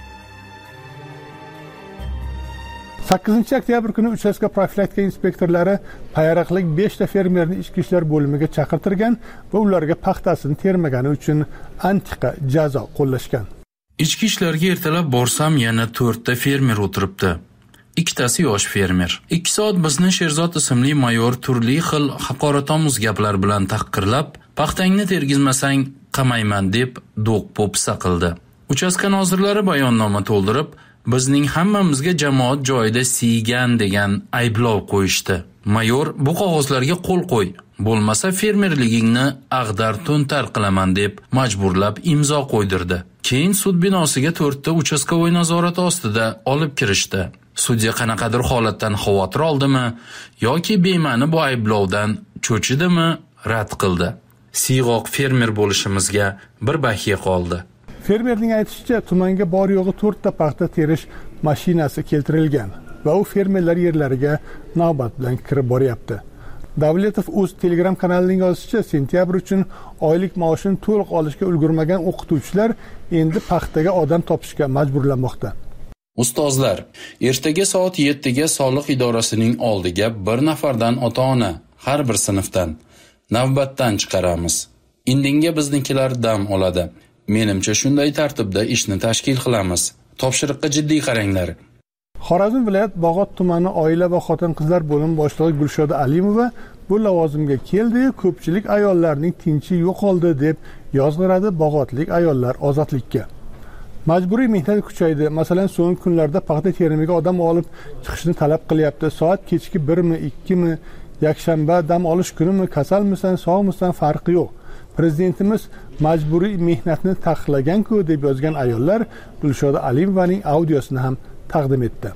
sakkizinchi oktyabr kuni uchastka profilaktika inspektorlari payariqlik besh ta fermerni ichki ishlar bo'limiga chaqirtirgan va ularga paxtasini termagani uchun antiqa jazo qo'llashgan. Ichki ishlarga ertalab borsam yana to'rt ta fermer o'tiribdi. Ikkitasi yosh fermer. ikki soat bizni Sherzod ismli mayor turli xil haqoratomuz gaplar bilan tahqirlab, paxtangni tergizmasang qamayman deb do'q-po'pisa qildi. Uchastka nozirlari bayonnoma to'ldirib, bizning hammamizga jamoat joyida siygan degan ayblov qo'yishdi. Mayor bu qog'ozlarga qo'l qo'y, bo'lmasa fermerligingni ag'dar to'ntar qilaman deb majburlab imzo qo'ydirdi. Keyin sud binosiga to'rtta uchastkovoy nazorati ostida olib kirishdi. Sudya qanaqadir holatdan xavotir oldimi yoki bema'ni bu ayblovdan cho'chidimi rad qildi. Siyg'oq fermer bo'lishimizga bir bahiya qoldi. Fermerning aytishicha, tumanga bor yo'g'i to'rt ta paxta terish mashinasi keltirilgan va u fermerlar yerlariga navbat bilan kirib boryapti. Davletov o'z Telegram kanalining yozishicha, sentyabr uchun oylik maoshini to'liq olishga ulgurmagan o'qituvchilar endi paxtaga odam topishga majburlanmoqda. Ustozlar, ertaga soat yettiga soliq idorasining oldiga bir nafardan ota-ona har bir sinfdan navbatdan chiqaramiz. Indinga biznikilar dam oladi. Menimcha shunday tartibda ishni tashkil qilamiz. Topshiriqqa jiddiy qaranglar. Xorazm viloyat Bog'ot tumani oila va xotin-qizlar bo'limi boshlig'i Gulshoda Alimova bu lavozimga keldi, ko'pchilik ayollarning tinchi yo'qoldi deb yozg'iradi Bog'otlik ayollar ozodlikka. Majburiy mehnat kuchaydi. Masalan, so'nggi kunlarda paxta terimiga odam olib chiqishni talab qilyapti. Soat kechki birmi, ikkimi, yakshanba dam olish kunimi, kasalmisan, sog'misan farqi yo'q. Prezidentimiz majburiy mehnatni taqiqlagan-ku deb yozgan ayollar Gulshoda Alimovaning audiosini ham taqdim etdi.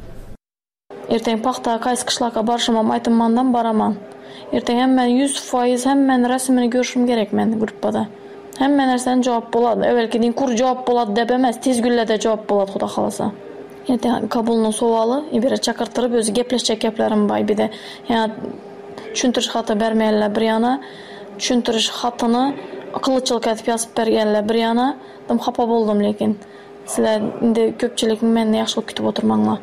Ertaga paxta qaysi qishloqqa borishim ham aytmandan boraman. Ertaga hamma yuz foiz hammaning rasmini ko'rishim kerak men gruppada. Hamma narsadan javob bo'ladi. Avvalgidek kur javob bo'ladi deb emas, tez kunlarda javob bo'ladi, xudo xolasa. Ertaga qabulning savoli, ibara chaqirtirib o'zi gaplashgan gaplarim bor edi. Yana tushuntirish xati bermaylar bir yana, tushuntirish xatini qilichchilik etib yozib berganlar bir yana. Dim xafa bo'ldim, lekin sizlar endi ko'pchilik meni yaxshi kutib o'tirmanglar.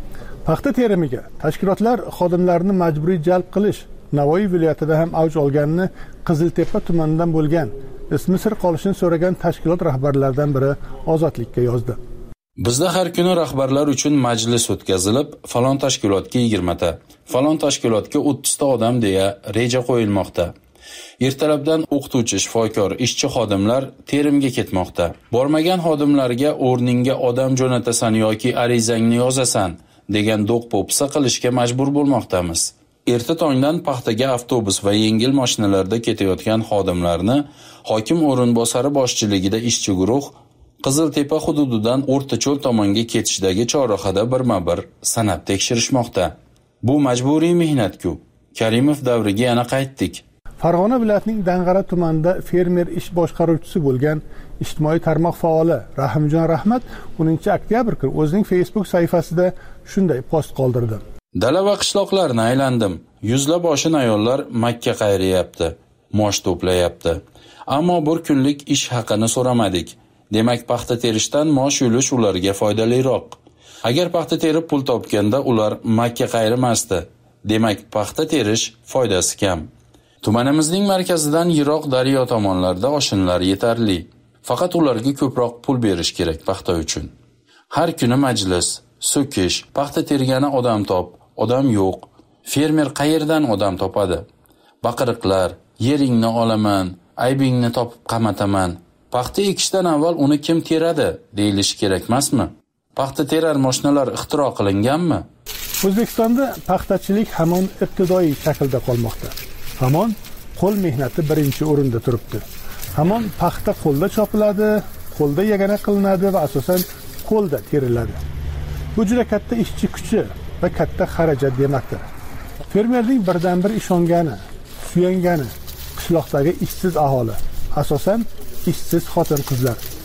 Paxta terimiga tashkilotlar xodimlarini majburiy jalb qilish Navoiy viloyatida ham avj olganini Qiziltepa tumanidan bo'lgan ismi sir qolishini so'ragan tashkilot rahbarlaridan biri Ozodlikka yozdi. Bizda har kuni rahbarlar uchun majlis o'tkazilib, falon tashkilotga yigirma ta, falon tashkilotga o'ttiz ta odam deya reja qo'yilmoqda. Ertalabdan o'qituvchi, shifokor, ishchi xodimlar terimga ketmoqda. Bormagan xodimlarga o'rningga odam jo'natasan yoki arizangni yozasan degan do'q-po'pisa qilishga majbur bo'lmoqdamiz. Erta tongdan paxtaga avtobus va yengil mashinalarda ketayotgan xodimlarni hokim o'rinbosari boshchiligida ishchi guruh Qiziltepa hududidan O'rtacho'l tomonga ketishdagi chorrahada birma-bir sanab tekshirishmoqda. Bu majburiy mehnat-ku. Karimov davriga yana qaytdik. Farg'ona viloyatining Dang'ara tumanida fermer ish boshqaruvchisi bo'lgan ijtimoiy tarmoq faoli Rahimjon Rahmat o'ninchi oktyabr kuni o'zining Facebook sahifasida shunday post qoldirdi. Dala va qishloqlarni aylandim. Yuzlab oshin ayollar Makka qayriyapti, mosh to'playapti. Ammo bir kunlik ish haqini so'ramadik. Demak, paxta terishdan mosh yulish ularga foydaliroq. Agar paxta terib pul topganda ular Makka qayrimasdi. Demak, paxta terish foydasi kam. Tumanimizning markazidan yiroq daryo tomonlarda oshinlar yetarli. Faqat ularga ko'proq pul berish kerak paxta uchun. Har kuni majlis, so'kish, paxta tergani odam top, odam yo'q. Fermer qayerdan odam topadi? Baqiriqlar, yeringni olaman, aybingni topib qamataman. Paxta ekishdan avval uni kim teradi deyilishi kerak emasmi? Paxta terar mashinalar ixtiro qilinganmi? O'zbekistonda paxtachilik hamon ibtidoiy shaklda qolmoqda. Hamon qo'l mehnati birinchi o'rinda turibdi. Hamon paxta qo'lda chopiladi, qo'lda yagana qilinadi va asosan qo'lda teriladi. Bu juda katta ishchi kuchi va katta xarajat demakdir. Fermerning birdan bir ishongani, suyangani qishloqdagi ishsiz aholi, asosan ishsiz xotin-qizlar.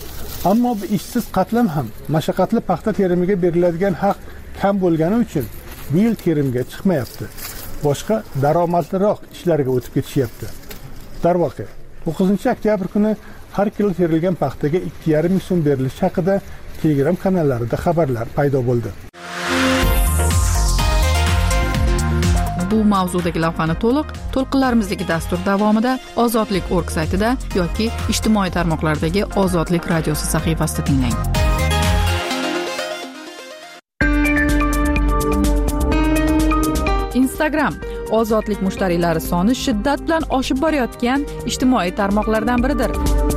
Ammo bu ishsiz qatlam ham mashaqqatli paxta terimiga beriladigan haq kam bo'lgani uchun bu yil terimga chiqmayapti. Boshqa daromadliroq ishlarga o'tib ketishyapti. Darvoqe, to'qqizinchi oktyabr kuni har kilo terilgan paxtaga ikki yarim ming so'm berilishi haqida Telegram kanallarida xabarlar paydo bo'ldi. Bu mavzudagi lavhani to'liq to'lqinlarimizdagi dastur davomida ozodlik nokta org saytida yoki ijtimoiy tarmoqlardagi Ozodlik radiosi sahifasida tinglang. Instagram ozodlik mushtariylari soni shiddat bilan oshib borayotgan ijtimoiy tarmoqlardan biridir.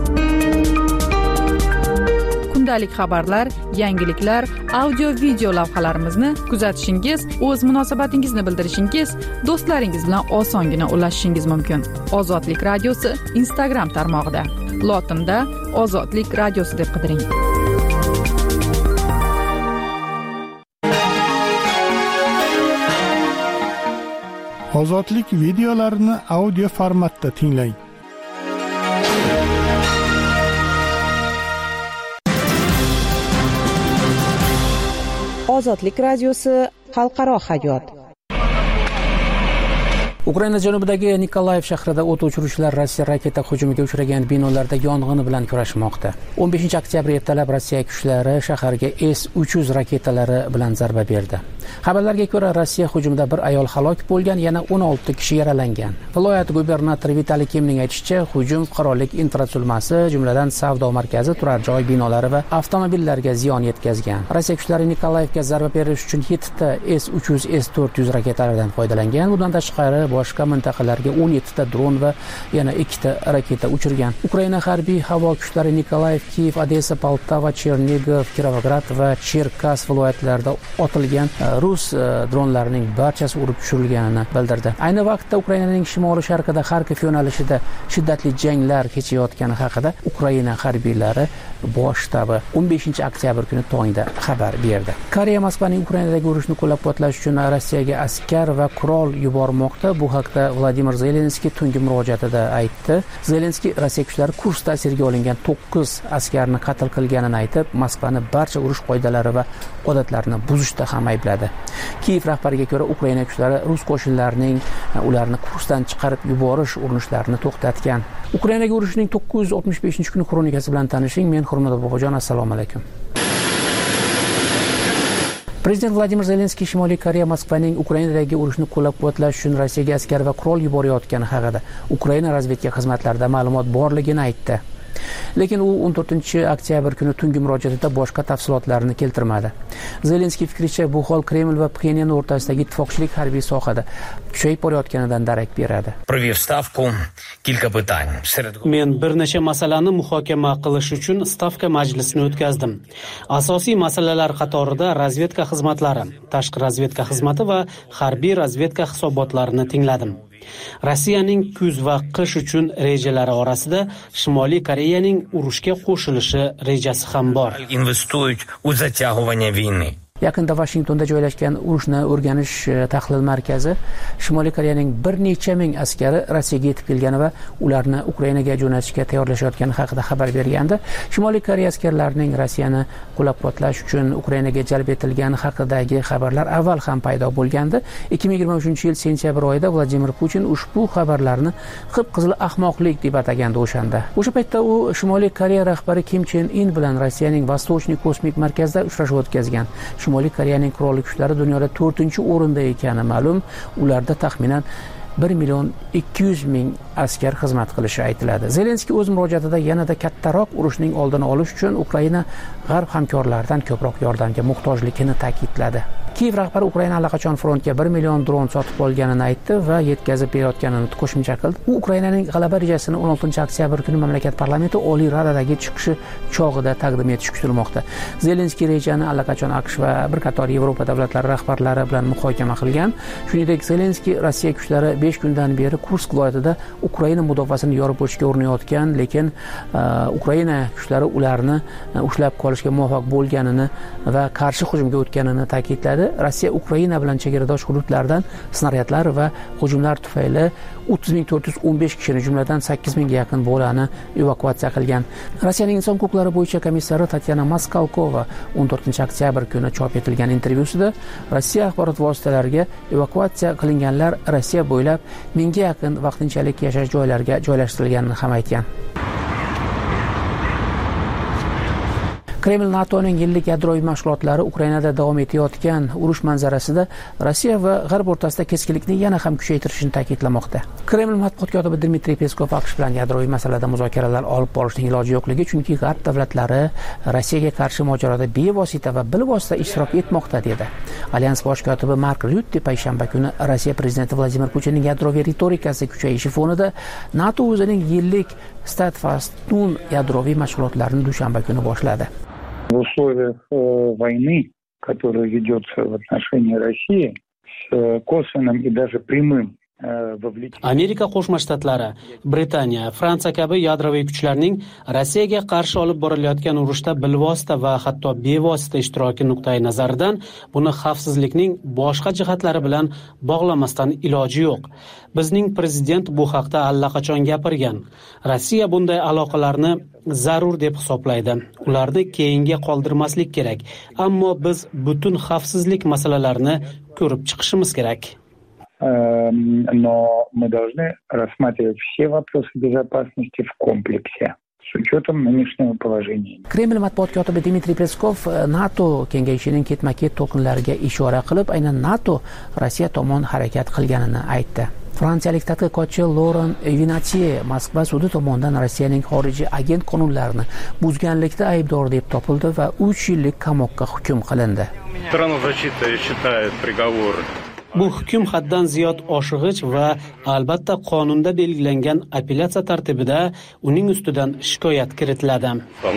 Kundalik xabarlar, yangiliklar, audio video lavhalarimizni kuzatishingiz, o'z munosabatingizni bildirishingiz, do'stlaringiz bilan osongina ulashishingiz mumkin. Ozodlik radiosi Instagram tarmog'ida. Lotinda Ozodlik radiosi deb qidiring. Ozodlik videolarini audio formatda tinglang. Ozodlik radiosi xalqaro hayot. Ukraina janubidagi Nikolayev shahrida o't o'chiruvchilar Rossiya raketa hujumiga uchragan binolarda yong'in bilan kurashmoqda. o'n beshinchi oktyabr ertalab Rossiya kuchlari shaharga S uch yuz raketalari bilan zarba berdi. Xabarlarga ko'ra, Rossiya hujumida bir ayol halok bo'lgan, yana o'n olti kishi yaralangan. Viloyat gubernatori Vitaliy Kimning aytishicha, hujum qurollik infratuzilmasi, jumladan savdo markazi, turar joy binolari va avtomobillarga ziyon yetkazgan. Rossiya kuchlari Nikolayevga zarba berish uchun yettita S uch yuz S to'rt yuz raketalardan foydalangan. Bundan tashqari boshqa mintaqalarga o'n yettita dron va yana ikkita raketa uchirgan. Ukraina harbiy havo kuchlari Nikolayev, Kiyev, Odessa, Poltava, Chernigov, Kirovograd va Cherkas viloyatlarida otilgan rus dronlarining barchasi urib tushirilganini bildirdi. Ayni vaqtda Ukrainaning shimoli sharqida Xarkov yo'nalishida shiddatli janglar kechayotgani haqida Ukraina harbiylari bosh shtabi o'n beshinchi oktyabr kuni tongda xabar berdi. Koreya Moskvaning Ukrainadagi urushni qo'llab-quvvatlash uchun Rossiyaga askar va qurol yubormoqda. Bu haqda Vladimir Zelenskiy tungi murojaatida aytdi. Zelenskiy Rossiya kuchlari Kursda asirga olingan to'qqiz askarni qatl qilganini aytib, Moskvani barcha urush qoidalari va odatlarini buzishda ham aybladi. Kiyev rahbariga ko'ra, Ukraina kuchlari rus qo'shinlarining ularni Kursdan chiqarib yuborish urinishlarini to'xtatgan. Ukrainaga urushning to'qqiz yuz oltmish beshinchi kuni kronikasi bilan tanishing. Men Hurmatli Bobojon, assalomu alaykum. Prezident Vladimir Zelenskiy Shimoliy Koreya Moskvaning Ukrainadagi urushni qo'llab-quvvatlash uchun Rossiyaga askar va qurol yuborayotgani haqida Ukraina razvedka xizmatlarida ma'lumot borligini aytdi. Lekin u o'n to'rtinchi oktyabr kuni tungi murojaatida boshqa tafsilotlarni keltirmadi. Zelenskiy fikricha, bu hol Kreml va Pxenyan o'rtasidagi ittifoqchilik harbiy sohada kuchayib borayotganidan darak beradi. Men bir necha masalani muhokama qilish uchun stavka majlisini o'tkazdim. Asosiy masalalar qatorida razvedka xizmatlari, tashqi razvedka xizmati va harbiy razvedka hisobotlarini tingladim. Rossiyaning kuz va qish uchun rejalari orasida Shimoliy Koreyaning urushga qo'shilishi rejasi ham bor. Yaqinda Washingtonda joylashgan urushni o'rganish tahlil markazi Shimoliy Koreyaning bir necha ming askari Rossiyaga yetib kelgani va ularni Ukrainaga jo'natishga tayyorlashayotgani haqida xabar bergandi. Shimoliy Koreya askarlarining Rossiyani qo'llab-quvvatlash uchun Ukrainaga jalb etilgani haqidagi xabarlar avval ham paydo bo'lgandi. ikki ming yigirma uchinchi yil sentyabr oyida Vladimir Putin ushbu xabarlarni qip-qizil ahmoqlik deb atagandi o'shanda. O'sha paytda u Shimoliy Koreya rahbari Kim Chen In bilan Rossiyaning Vostochniy kosmik markazida uchrashuv o'tkazgan. Shimoliy Koreyaning qurolli kuchlari dunyoda to'rtinchi o'rinda ekani ma'lum. Ularda taxminan bir million ikki yuz ming askar xizmat qilishi aytiladi. Zelenskiy o'z murojaatida yanada kattaroq urushning oldini olish uchun Ukraina g'arb hamkorlaridan ko'proq yordamga muhtojligini ta'kidladi. Kiyev rahbari Ukraina allaqachon frontga bir million dron sotib olganini aytdi va yetkazib berayotganini qo'shimcha qildi. U Ukrainaning g'alaba rejasini o'n oltinchi oktyabr kuni mamlakat parlamenti Oliy Radadagi chiqishi chog'ida taqdim etish kutilmoqda. Zelenskiy rejani allaqachon AQSh va bir qator Yevropa davlatlari rahbarlari bilan muhokama qilgan. Shuningdek, Zelenskiy Rossiya kuchlari besh kundan beri Kursk viloyatida Ukraina mudofaasini yorib o'tishga urinayotgan, lekin uh, Ukraina kuchlari ularni uh, ushlab qolishga muvaffaq bo'lganini va qarshi hujumga o'tganini ta'kidladi. Rossiya Ukraina bilan chegaradosh hududlardan snaryadlar va hujumlar tufayli o'ttiz ming to'rt yuz o'n besh kishini, jumladan sakkiz mingga yaqin bolani evakuatsiya qilgan. Rossiyaning inson huquqlari bo'yicha komissari Tatyana Maskalkova o'n to'rtinchi oktyabr kuni chop etilgan intervyusida Rossiya axborot vositalariga evakuatsiya qilinganlar Rossiya bo'ylab mingga yaqin vaqtinchalik yashash joylariga joylashtirilganini ham aytgan. Kreml NATOning yillik yadroviy mashg'ulotlari Ukrainada davom etayotgan urush manzarasida Rossiya va G'arb o'rtasida keskinlikni yana ham kuchaytirishini ta'kidlamoqda. Kreml matbuot kotibi Dmitriy Peskov AQSh bilan yadroviy masalada muzokaralar olib borishning iloji yo'qligi, chunki G'arb davlatlari Rossiyaga qarshi mojaroda bevosita va bilvosita ishtirok etmoqda dedi. Alyans bosh kotibi Mark Rutte payshanba kuni Rossiya prezidenti Vladimir Putinning yadroviy ritorikasi kuchayishi fonida NATO o'zining yillik Steadfast-nun yadroviy mashg'ulotlarini dushanba kuni boshladi. В условиях э, войны, которая ведется в отношении России, с э, косвенным и даже прямым Amerika Qo'shma Shtatlari, Britaniya, Fransiya kabi yadroviy kuchlarning Rossiyaga qarshi olib borilayotgan urushda bilvosita va hatto bevosita ishtiroki nuqtai nazaridan buni xavfsizlikning boshqa jihatlari bilan bog'lamasdan iloji yo'q. Bizning prezident bu haqda allaqachon gapirgan. Rossiya bunday aloqalarni zarur deb hisoblaydi. Ularni keyinga qoldirmaslik kerak. Ammo biz butun xavfsizlik masalalarini ko'rib chiqishimiz kerak. Но мы должны рассматривать все вопросы безопасности в комплексе с учетом нынешнего положения. Kreml matbuot kotibi Dmitriy Peskov NATO kengashining ketma-ket to'lqinlariga ishora qilib, aynan NATO Rossiya tomon harakat qilganini aytdi. Fransiyalik tadqiqotchi Laurent Vinatier Moskva sudi tomonidan Rossiyaning xorijiy agent qonunlarini buzganlikda aybdor deb topildi va uch yillik qamoqqa hukm qilindi. Bu hukm haddan ziyod oshig'ich va albatta qonunda belgilangan apellyatsiya tartibida uning ustidan shikoyat kiritiladi.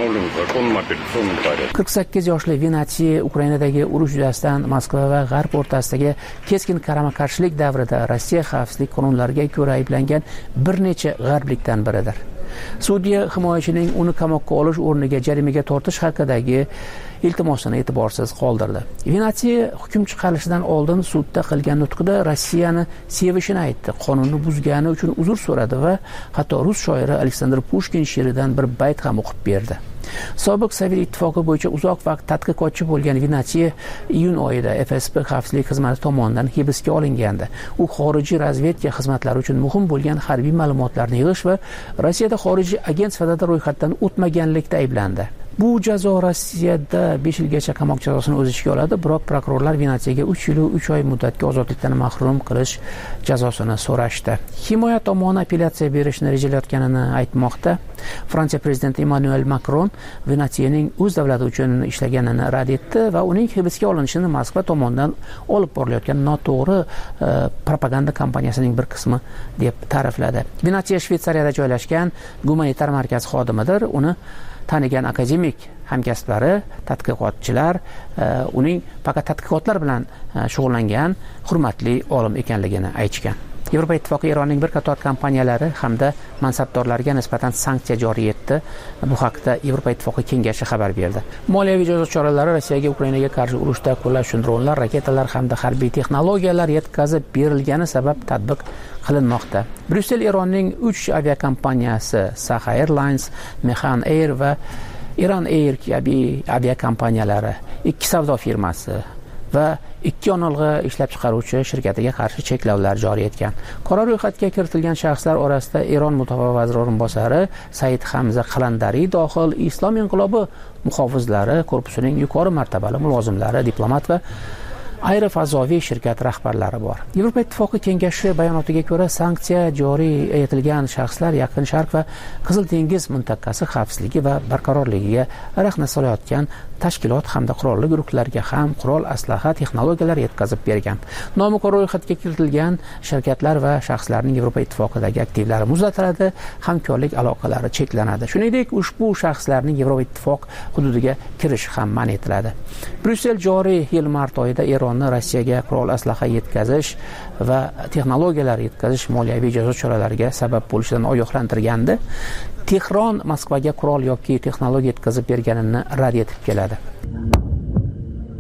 qirq sakkiz yoshli Vinatier Ukrainadagi urush yuzasidan Moskva va G'arb o'rtasidagi keskin qarama-qarshilik davrida Rossiya xavfsizlik qonunlariga ko'ra ayblangan bir necha g'arblikdan biridir. Sudya himoyachining uni qamoqqa olish o'rniga jarimaga tortish haqidagi iltimosini e'tiborsiz qoldirdi. Vinatier hukm chiqarishidan oldin sudda qilgan nutqida Rossiyani sevishini aytdi, qonunni buzgani uchun uzr so'radi va hatto rus shoiri Aleksandr Pushkin she'ridan bir bayt ham o'qib berdi. Sobiq Sovet ittifoqi bo'yicha uzoq vaqt tadqiqotchi bo'lgan Vinatier iyun oyida F S B xavfsizlik xizmati tomonidan hibsga olingandi. U xorijiy razvedka xizmatlari uchun muhim bo'lgan harbiy ma'lumotlarni yig'ish va Rossiyada xorijiy agent sifatida ro'yxatdan o'tmaganlikda ayblandi. Bu jazo Rossiyada besh yilgacha qamoq jazosini o'z ichiga oladi, biroq prokurorlar Vinatiyga uch yil uch oy muddatga ozodlikdan mahrum qilish jazosini so'rashdi. Himoya tomoni apellyatsiya berishni rejalayotganini aytmoqda. Fransiya prezidenti Emmanuel Macron Vinatiyaning o'z davlati uchun ishlaganini rad etdi va uning hibsga olinishini Moskva tomonidan olib borilayotgan noto'g'ri e, propaganda kampaniyasining bir qismi deb ta'rifladi. Vinatiya Shveysariyada joylashgan gumanitar markaz xodimidir. Uni tanigan akademik hamkasblari, tadqiqotchilar uning faqat tadqiqotlar bilan shug'ullangan hurmatli olim ekanligini aytgan. Yevropa Ittifoqi Eronning bir qator kompaniyalari hamda mansabdorlariga nisbatan sanksiya joriy etdi. Bu haqda Yevropa Ittifoqi kengashi xabar berdi. Moliyaviy jazo choralari Rossiyaga Ukrainaga qarshi urushda qo'llash uchun dronlar, raketalar hamda harbiy texnologiyalar yetkazib berilgani sabab tatbiq qilinmoqda. Bryussel Eronning uch aviakompaniyasi Saha Airlines, Mekhan Air va Iran Air kabi aviakompaniyalari, ikki savdo firmasi va ikki yonilg'i ishlab chiqaruvchi shirkatiga qarshi cheklovlar joriy etgan. Qora ro'yxatga kiritilgan shaxslar orasida Eron mudofaa vaziri o'rinbosari Said Hamza Qalandari dohil Islom inqilobi muhofizlari korpusining yuqori martabali mulozimlari, diplomat va aerofazoviy shirkat rahbarlari bor. Yevropa Ittifoqi kengashi bayonotiga ko'ra sanksiya joriy etilgan shaxslar Yaqin Sharq va Qizil dengiz mintaqasi xavfsizligi va barqarorligiga rahna solayotgan tashkilot hamda qurolli guruhlarga ham qurol, aslaha, texnologiyalar yetkazib bergan. Nomi ro'yxatga kiritilgan shirkatlar va shaxslarning Yevropa Ittifoqidagi aktivlari muzlatiladi, hamkorlik aloqalari cheklanadi. Shuningdek, ushbu shaxslarning Yevropa Ittifoq hududiga kirish ham man etiladi. Bryussel joriy yil mart oyida Eronni Rossiyaga qurol, aslaha yetkazish va texnologiyalar yetkazish moliyaviy jazo choralariga sabab bo'lishidan ogohlantirgandi. Tehron Moskvaga qurol yoki texnologiya yetkazib berganini rad etib keladi.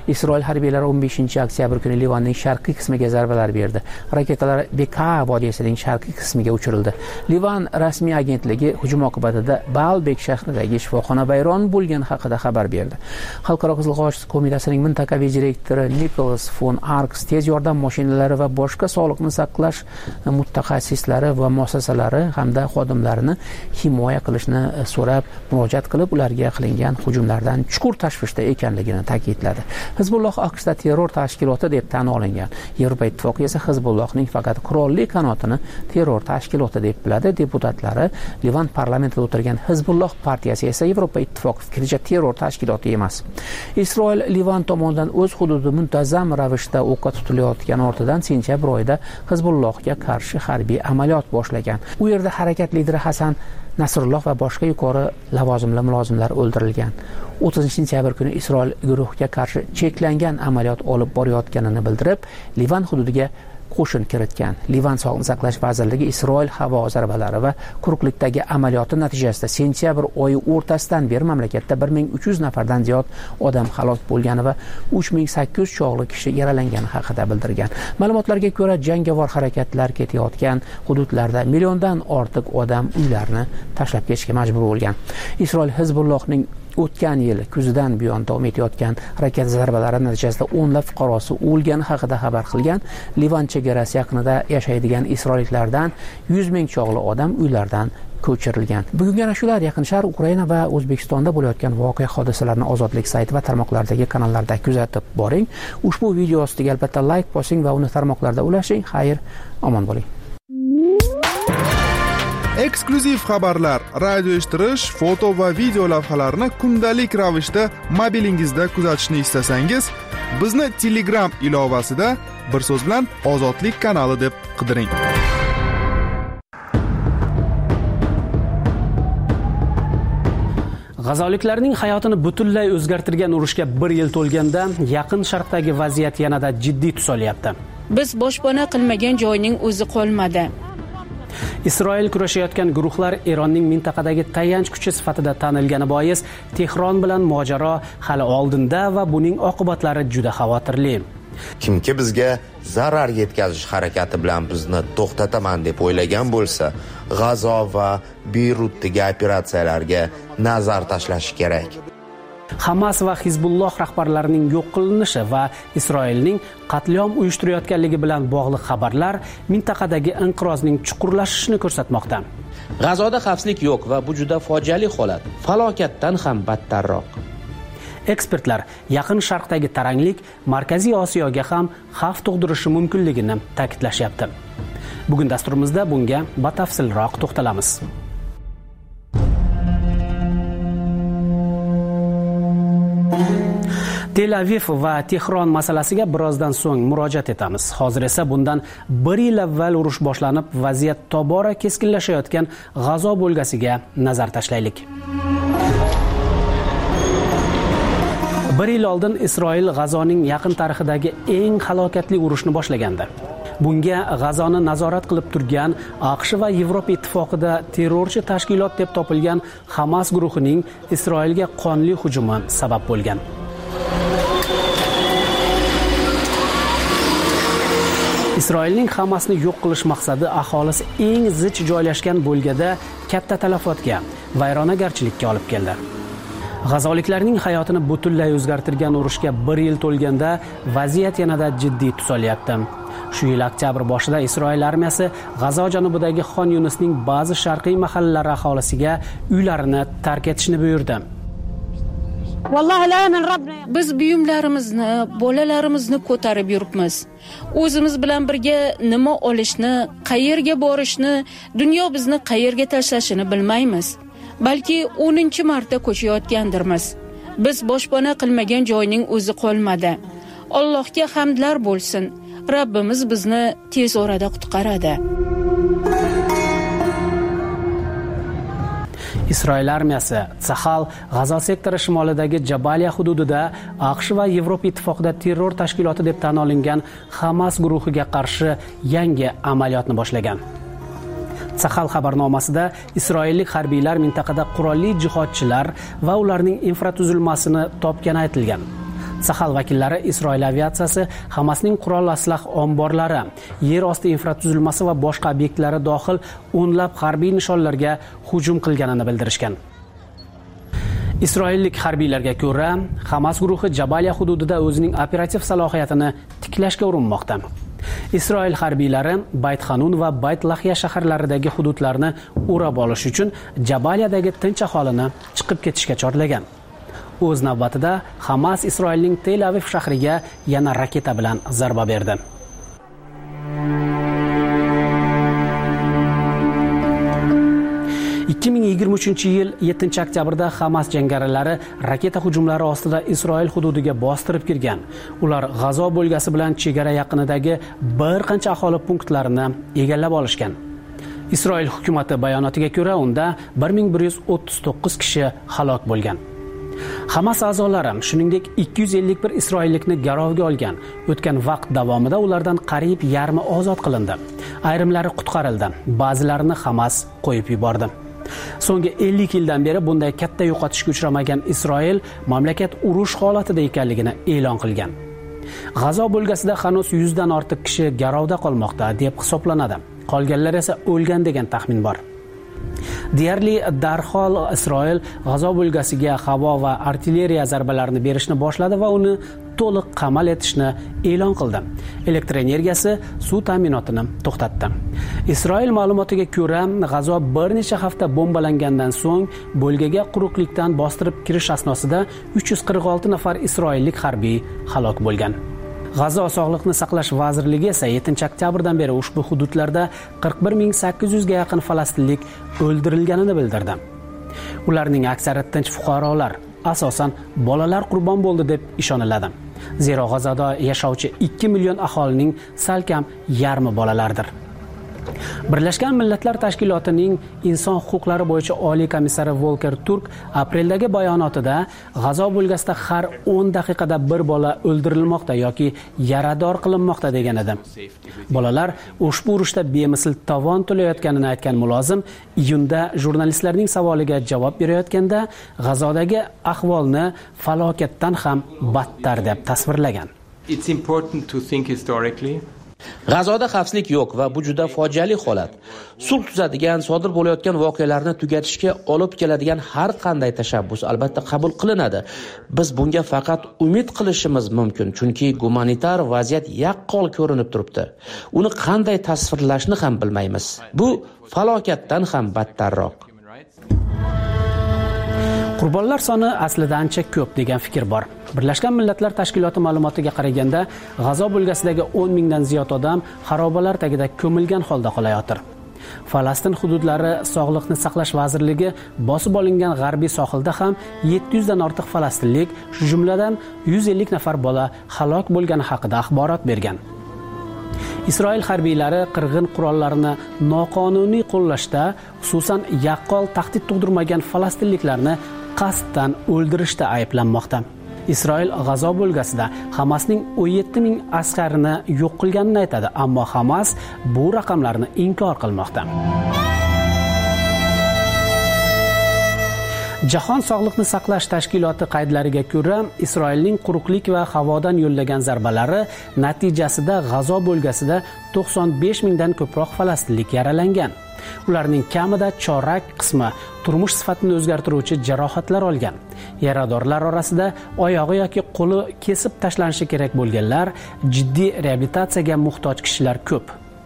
Isroil harbiylari o'n beshinchi oktyabr kuni Livanning sharqiy qismiga zarbalar berdi. Raketalar Beka vodiysining sharqiy qismiga uchirildi. Livan rasmiy agentligi hujum oqibatida Baalbek shahridagi shifoxona vayron bo'lgani haqida xabar berdi. Xalqaro Qizil G'och qo'mitasining mintaqaviy direktori Nikolas von Arks tez yordam mashinalari va boshqa sog'liqni saqlash mutaxassislari va muassasalari hamda xodimlarini himoya qilishni so'rab murojaat qilib, ularga qilingan hujumlardan chuqur tashvishda ekanligini ta'kidladi. Hizbulloh AQShda terror tashkiloti deb tan olingan. Yevropa Ittifoqi esa Hizbullohning faqat qurolli qanotini terror tashkiloti deb biladi. Deputatlari Livan parlamentida o'tirgan Hizbulloh partiyasi esa Yevropa Ittifoqi fikricha terror tashkiloti emas. Isroil Livan tomonidan o'z hududi muntazam ravishda o'qqa tutilayotgan ortidan sentyabr oyida Hizbullohga qarshi harbiy amaliyot boshlagan. U yerda harakat lideri Hasan Nasrulloh va boshqa yuqori lavozimli mulozimlar o'ldirilgan. o'ttizinchi sentyabr kuni Isroil guruhga qarshi cheklangan amaliyot olib borayotganini bildirib, Livan hududiga qo'shin kiritgan. Livan sog'liqni saqlash vazirligi Isroil havo zarbalari va quruqlikdagi amaliyoti natijasida sentyabr oyi o'rtasidan beri mamlakatda bir ming uch yuz nafardan ziyod odam halok bo'lgani va uch ming sakkiz yuz chog'li kishi yaralangani haqida bildirgan. Ma'lumotlarga ko'ra, jangovar harakatlar ketayotgan hududlarda milliondan ortiq odam uylarini tashlab ketishga majbur bo'lgan. Isroil Hizbullohning o'tgan yil kuzidan buyon davom etayotgan raket zarbalari natijasida o'nlab fuqarosi o'lgani haqida xabar qilgan. Livan chegarasi yaqinida yashaydigan isroilliklardan yuz ming chog'li odam uylaridan ko'chirilgan. Bugungi ana shular Yaqin Sharq, Ukraina va O'zbekistonda bo'layotgan voqea hodisalarni Ozodlik sayti va tarmoqlardagi kanallarda kuzatib boring. Ushbu video ostiga albatta like bosing va uni tarmoqlarda ulashing. Xayr, omon bo'ling. Eksklyuziv xabarlar, radio eshittirish, foto va video lavhalarni kundalik ravishda mobilingizda kuzatishni istasangiz, bizni Telegram ilovasida bir so'z bilan Ozodlik kanali deb qidiring. G'azoliklarning hayotini butunlay o'zgartirgan urushga bir yil to'lganda Yaqin Sharqdagi vaziyat yanada jiddiy tus olyapti. Biz boshpana qilmagan joyning o'zi qolmadi. Isroil kurashayotgan guruhlar Eronning mintaqadagi tayanch kuchi sifatida tanilgani bois, Tehron bilan mojaro hali oldinda va buning oqibatlari juda xavotirli. Kimki bizga zarar yetkazish harakati bilan bizni to'xtataman deb o'ylagan bo'lsa, G'azo va Beyrutdagi operatsiyalarga nazar tashlashi kerak. Hamas va Hizbulloh rahbarlarining yo'q qilinishi va Isroilning qatliam uyushtirayotganligi bilan bog'liq xabarlar mintaqadagi inqirozning chuqurlashishini ko'rsatmoqda. G'azoda xavfsizlik yo'q va bu juda fojiali holat, falokatdan ham battarroq. Ekspertlar Yaqin Sharqdagi taranglik Markaziy Osiyoga ham xavf tug'dirishi mumkinligini ta'kidlashyapti. Bugun dasturimizda bunga batafsilroq to'xtalamiz. Tel Aviv va Tehron masalasiga birozdan so'ng murojaat etamiz. Hozir esa bundan bir yil avval urush boshlanib, vaziyat tobora keskinlashayotgan G'azo bo'lgasiga nazar tashlaylik. Bir yil oldin Isroil G'azoning yaqin tarixidagi eng halokatli urushni boshlagandi. Bunga G'azoni nazorat qilib turgan AQSh va Yevropa Ittifoqida terrorchi tashkilot deb topilgan Hamas guruhining Isroilga qonli hujumi sabab bo'lgan. Isroilning Hamasni yo'q qilish maqsadi aholisi eng zich joylashgan bo'lgada katta talafotga, vayronagarchilikka olib keldi. G'azoliklarning hayotini butunlay o'zgartirgan urushga bir yil to'lganda vaziyat yanada jiddiy tus olyapti. Shu yil oktyabr boshida Isroil armiyasi G'azo janubidagi Xon Yunusning ba'zi sharqiy mahallari aholisiga uylarini tark etishni buyurdi. Biz buyumlarimizni, bolalarimizni ko'tarib yuribmiz. O'zimiz bilan birga nima olishni, qayerga borishni, dunyo bizni qayerga tashlashini bilmaymiz. Balki o'ninchi marta ko'chayotgandirmiz. Biz boshpana qilmagan joyning o'zi qolmadi. Allohga hamdlar bo'lsin. Rabbimiz bizni tez orada qutqaradi. Isroil armiyasi Tsahal G'azo sektori shimolidagi Jabaliya hududida AQSh va Yevropa Ittifoqida terror tashkiloti deb tan olingan Hamas guruhiga qarshi yangi amaliyotni boshlagan. Tsahal xabarnomasida isroillik harbiylar mintaqada qurolli jihodchilar va ularning infratuzilmasini topgani aytilgan. Sahal vakillari Isroil aviatsiyasi Hamasning qurol aslah omborlari, yer osti infratuzilmasi va boshqa obyektlari dohil o'nlab harbiy nishonlarga hujum qilganini bildirishgan. Isroillik harbiylarga ko'ra, Hamas guruhi Jabaliya hududida o'zining operativ salohiyatini tiklashga urinmoqda. Isroil harbiylari Bayt Hanun va Bayt Lahya shaharlaridagi hududlarni o'rab olish uchun Jabaliyadagi tinch aholini chiqib ketishga chorlagan. O'z navbatida Hamas Isroilning Tel Aviv shahriga yana raketa bilan zarba berdi. ikki ming yigirma uchinchi yil yettinchi oktyabrda Hamas jangarilari raketa hujumlari ostida Isroil hududiga bostirib kirgan. Ular G'azo bo'lgasi bilan chegara yaqinidagi bir qancha aholi punktlarini egallab olishgan. Isroil hukumati bayonotiga ko'ra, unda bir ming bir yuz o'ttiz to'qqiz kishi halok bo'lgan. Hamas a'zolari, shuningdek ikki yuz ellik bir isroillikni garovga olgan. O'tgan vaqt davomida ulardan qariyb yarmi ozod qilindi. Ayrimlari qutqarildi, ba'zilarini Hamas qo'yib yubordi. So'nggi ellik yildan beri bunday katta yo'qotishga uchramagan Isroil mamlakat urush holatida ekanligini e'lon qilgan. G'azo bo'lgasida hanuz yuzdan ortiq kishi garovda qolmoqda deb hisoblanadi. Qolganlar esa o'lgan degan taxmin bor. Deyarli darhol Isroil G'azo bo'lgasiga havo va artilleriya zarbalarini berishni boshladi va uni to'liq qamal etishni e'lon qildi. Elektr energiyasi, suv ta'minotini to'xtatdi. Isroil ma'lumotiga ko'ra, G'azo bir necha hafta bombalangandan so'ng bo'lgaga quruqlikdan bostirib kirish asnosida uch yuz qirq olti nafar isroillik harbiy halok bo'lgan. G'azo sog'liqni saqlash vazirligi esa yettinchi oktyabrdan beri ushbu hududlarda qirq bir ming sakkiz yuz ga yaqin falastinlik o'ldirilganini bildirdi. Ularning aksariyati tinch fuqarolar, asosan bolalar qurbon bo'ldi deb ishoniladi. Zero G'azoda yashovchi ikki million aholining salkam yarmi bolalardir. Birlashgan Millatlar Tashkilotining inson huquqlari bo'yicha oliy komissari Volker Turk apreldagi bayonotida G'azo bo'lgasida har o'n daqiqada bir bola o'ldirilmoqda yoki yarador qilinmoqda degan edi. Bolalar ushbu urushda bemisl tovon to'layotganini aytgan mulozim iyunda jurnalistlarning savoliga javob berayotganda G'azodagi ahvolni falokatdan ham battar deb tasvirlagan. It's important to think historically. G'azoda xavfsizlik yo'q va bu juda fojiali holat. Sulh tuzadigan, sodir bo'layotgan voqealarni tugatishga olib keladigan har qanday tashabbus albatta qabul qilinadi. Biz bunga faqat umid qilishimiz mumkin, chunki gumanitar vaziyat yaqqol ko'rinib turibdi. Uni qanday tasvirlashni ham bilmaymiz. Bu falokatdan ham battarroq. Qurbonlar soni aslida ancha ko'p degan fikr bor. Birlashgan Millatlar Tashkiloti ma'lumotiga qaraganda, G'azo bo'lgasidagi o'n mingdan ziyod odam xarobalar tagida ko'milgan holda qolayotir. Falastin hududlari Sog'liqni saqlash vazirligi bosib olingan g'arbiy sohilda ham yetti yuz dan ortiq falastinlik, shu jumladan yuz ellik nafar bola halok bo'lgani haqida axborot bergan. Isroil harbiylari qirg'in qurollarini noqonuniy qo'llashda, xususan yaqqol tahdid tug'dirmagan falastinliklarni qasddan o'ldirishda ayblanmoqda. Isroil G'azo bo'lgasida Hamasning o'n yetti ming askarini yo'q qilganini aytadi, ammo Hamas bu raqamlarni inkor qilmoqda. Jahon sog'liqni saqlash tashkiloti qaydlariga ko'ra, Isroilning quruqlik va havodan yo'llagan zarbalari natijasida G'azo bo'lgasida to'qson besh mingdan ko'proq falastinlik yaralangan. Ularning kamida chorak qismi turmush sifatini o'zgartiruvchi jarohatlar olgan. Yaradorlar orasida oyog'i yoki qo'li kesib tashlanishi kerak bo'lganlar, jiddiy reabilitatsiyaga muhtoj kishilar ko'p.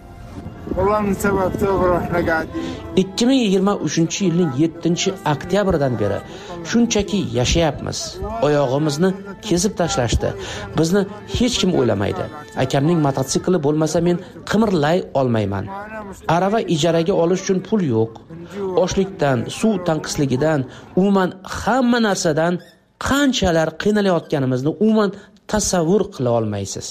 ikki ming yigirma uchinchi yilning yettinchi oktyabridan beri shunchaki yashayapmiz. Oyog'imizni kesib tashlashdi. Bizni hech kim o'ylamaydi. Akamning mototsikli bo'lmasa men qimirlay olmayman. Arava ijaraga olish uchun pul yo'q. Ochlikdan, suv tanqisligidan, umuman hamma narsadan qanchalar qiynalayotganimizni umuman tasavvur qila olmaysiz.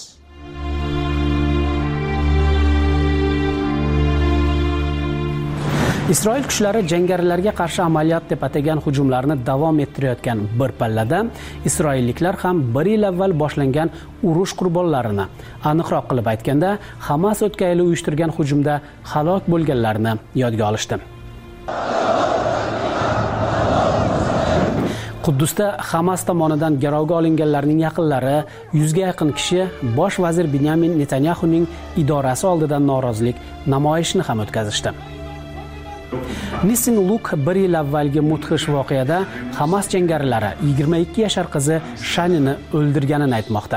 Isroil kuchlari jangarilarga qarshi amaliyot deb atagan hujumlarni davom ettirayotgan bir pallada isroilliklar ham bir yil avval boshlangan urush qurbonlarini, aniqroq qilib aytganda, Hamas o'tgan yili uyushtirgan hujumda halok bo'lganlarni yodga olishdi. Quddusda Hamas tomonidan garovga olinganlarning yaqinlari, yuzga yaqin kishi bosh vazir Benyamin Netanyahuning idorasi oldidan norozilik namoyishini ham o'tkazishdi. Nissin Luk bir yil avvalgi mudhish voqeada Hamas jangarilari yigirma ikki yashar qizi Shanini o'ldirganini aytmoqda.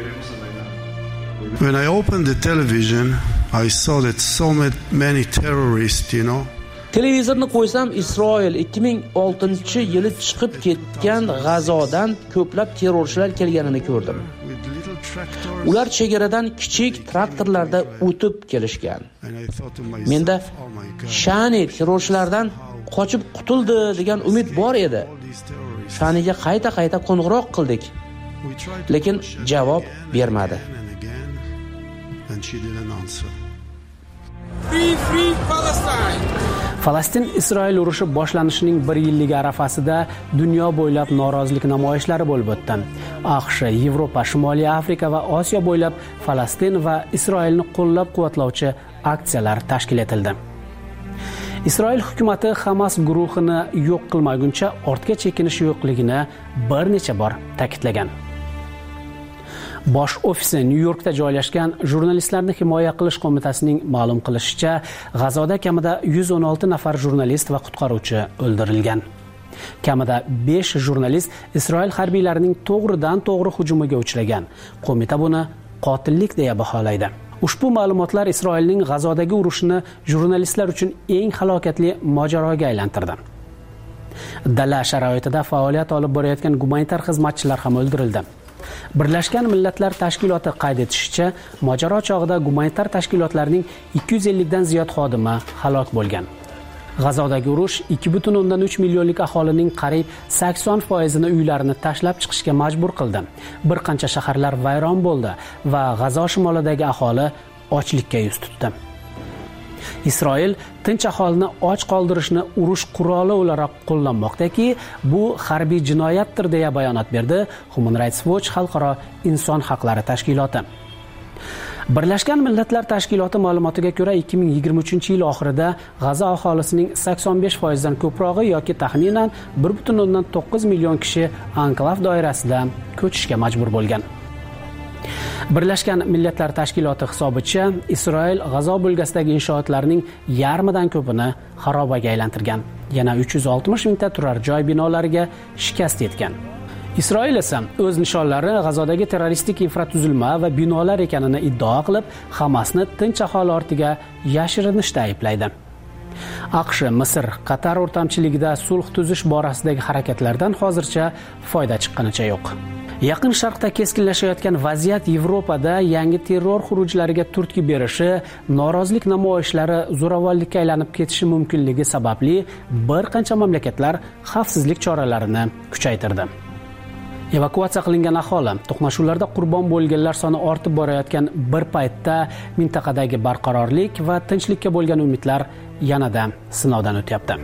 When I opened the television, I saw that so many terrorists, you know. Televizorni qo'ysam, Isroil ikki ming oltinchi yili chiqib ketgan G'azodan ko'plab terrorchilar kelganini ko'rdim. Ular chegaradan kichik traktorlarda o'tib kelishgan. Menda Shani terrorchilardan qochib qutuldi degan umid bor edi. Shaniga qayta-qayta qo'ng'iroq qildik, lekin javob bermadi. Free, free Palestine! Falastin-Isroil urushi boshlanishining bir yilligi arafasida dunyo bo'ylab norozilik namoyishlari bo'lib o'tdi. AQSh, Yevropa, Shimoliy Afrika va Osiyo bo'ylab Falastin va Isroilni qo'llab-quvvatlovchi aksiyalar tashkil etildi. Isroil hukumatı Hamas guruhini yo'q qilmaguncha ortga chekinishi yo'qligini bir necha bor ta'kidlagan. Bosh ofisi Nyu-Yorkda joylashgan Jurnalistlarni himoya qilish qo'mitasining ma'lum qilishicha, G'azoda kamida yuz o'n olti nafar jurnalist va qutqaruvchi o'ldirilgan. Kamida besh jurnalist Isroil harbiylarining to'g'ridan-to'g'ri hujumiga uchragan. Qo'mita buni qotillik deya baholaydi. Ushbu ma'lumotlar Isroilning G'azodagi urushini jurnalistlar uchun eng halokatli mojaroga aylantirdi. Dala sharoitida faoliyat olib borayotgan gumanitar xizmatchilar ham o'ldirildi. Birlashgan Millatlar Tashkiloti qayd etishicha, mojaro chog'ida gumanitar tashkilotlarning ikki yuz ellik dan ziyod xodimi halok bo'lgan. G'azodagi urush ikki butun o'ndan uch millionlik aholining qariyb sakson foizini uylarini tashlab chiqishga majbur qildi. Bir qancha shaharlar vayron bo'ldi va G'azo shimolidagi aholi ochlikka yuz tutdi. Isroil tinch aholini och qoldirishni urush quroli o'laroq qo'llanmoqdaki, bu harbiy jinoyatdir deya bayonot berdi Human Rights Watch xalqaro inson haqlari tashkiloti. Birlashgan Millatlar Tashkiloti ma'lumotiga ko'ra, ikki ming yigirma uchinchi yil oxirida G'azo aholisining sakson besh foiz dan ko'prog'i yoki taxminan bir butun o'ndan to'qqiz million kishi anklav doirasida ko'chishga majbur bo'lgan. Birlashgan Millatlar Tashkiloti hisobicha, Isroil G'azo bo'lgasidagi inshootlarning yarmidan ko'pini xarobaga aylantirgan. Yana uch yuz oltmish mingta turar joy binolariga shikast yetgan. Isroil esa o'z nishonlari G'azodagi terroristik infratuzilma va binolar ekanini iddao qilib, Hamasni tinch aholi ortiga yashirinishda ayblaydi. AQSh, Misr, Qatar o'rtamchiligida sulh tuzish borasidagi harakatlardan hozircha foyda chiqqanicha yo'q. Yaqin Sharqda keskinlashayotgan vaziyat Yevropada yangi terror xurujlariga turtki berishi, norozilik namoyishlari zo'ravonlikka aylanib ketishi mumkinligi sababli bir qancha mamlakatlar xavfsizlik choralarini kuchaytirdi. Evakuatsiya qilingan aholi, to'qnashuvlarda qurbon bo'lganlar soni ortib borayotgan bir paytda mintaqadagi barqarorlik va tinchlikka bo'lgan umidlar yanada sinovdan o'tyapti.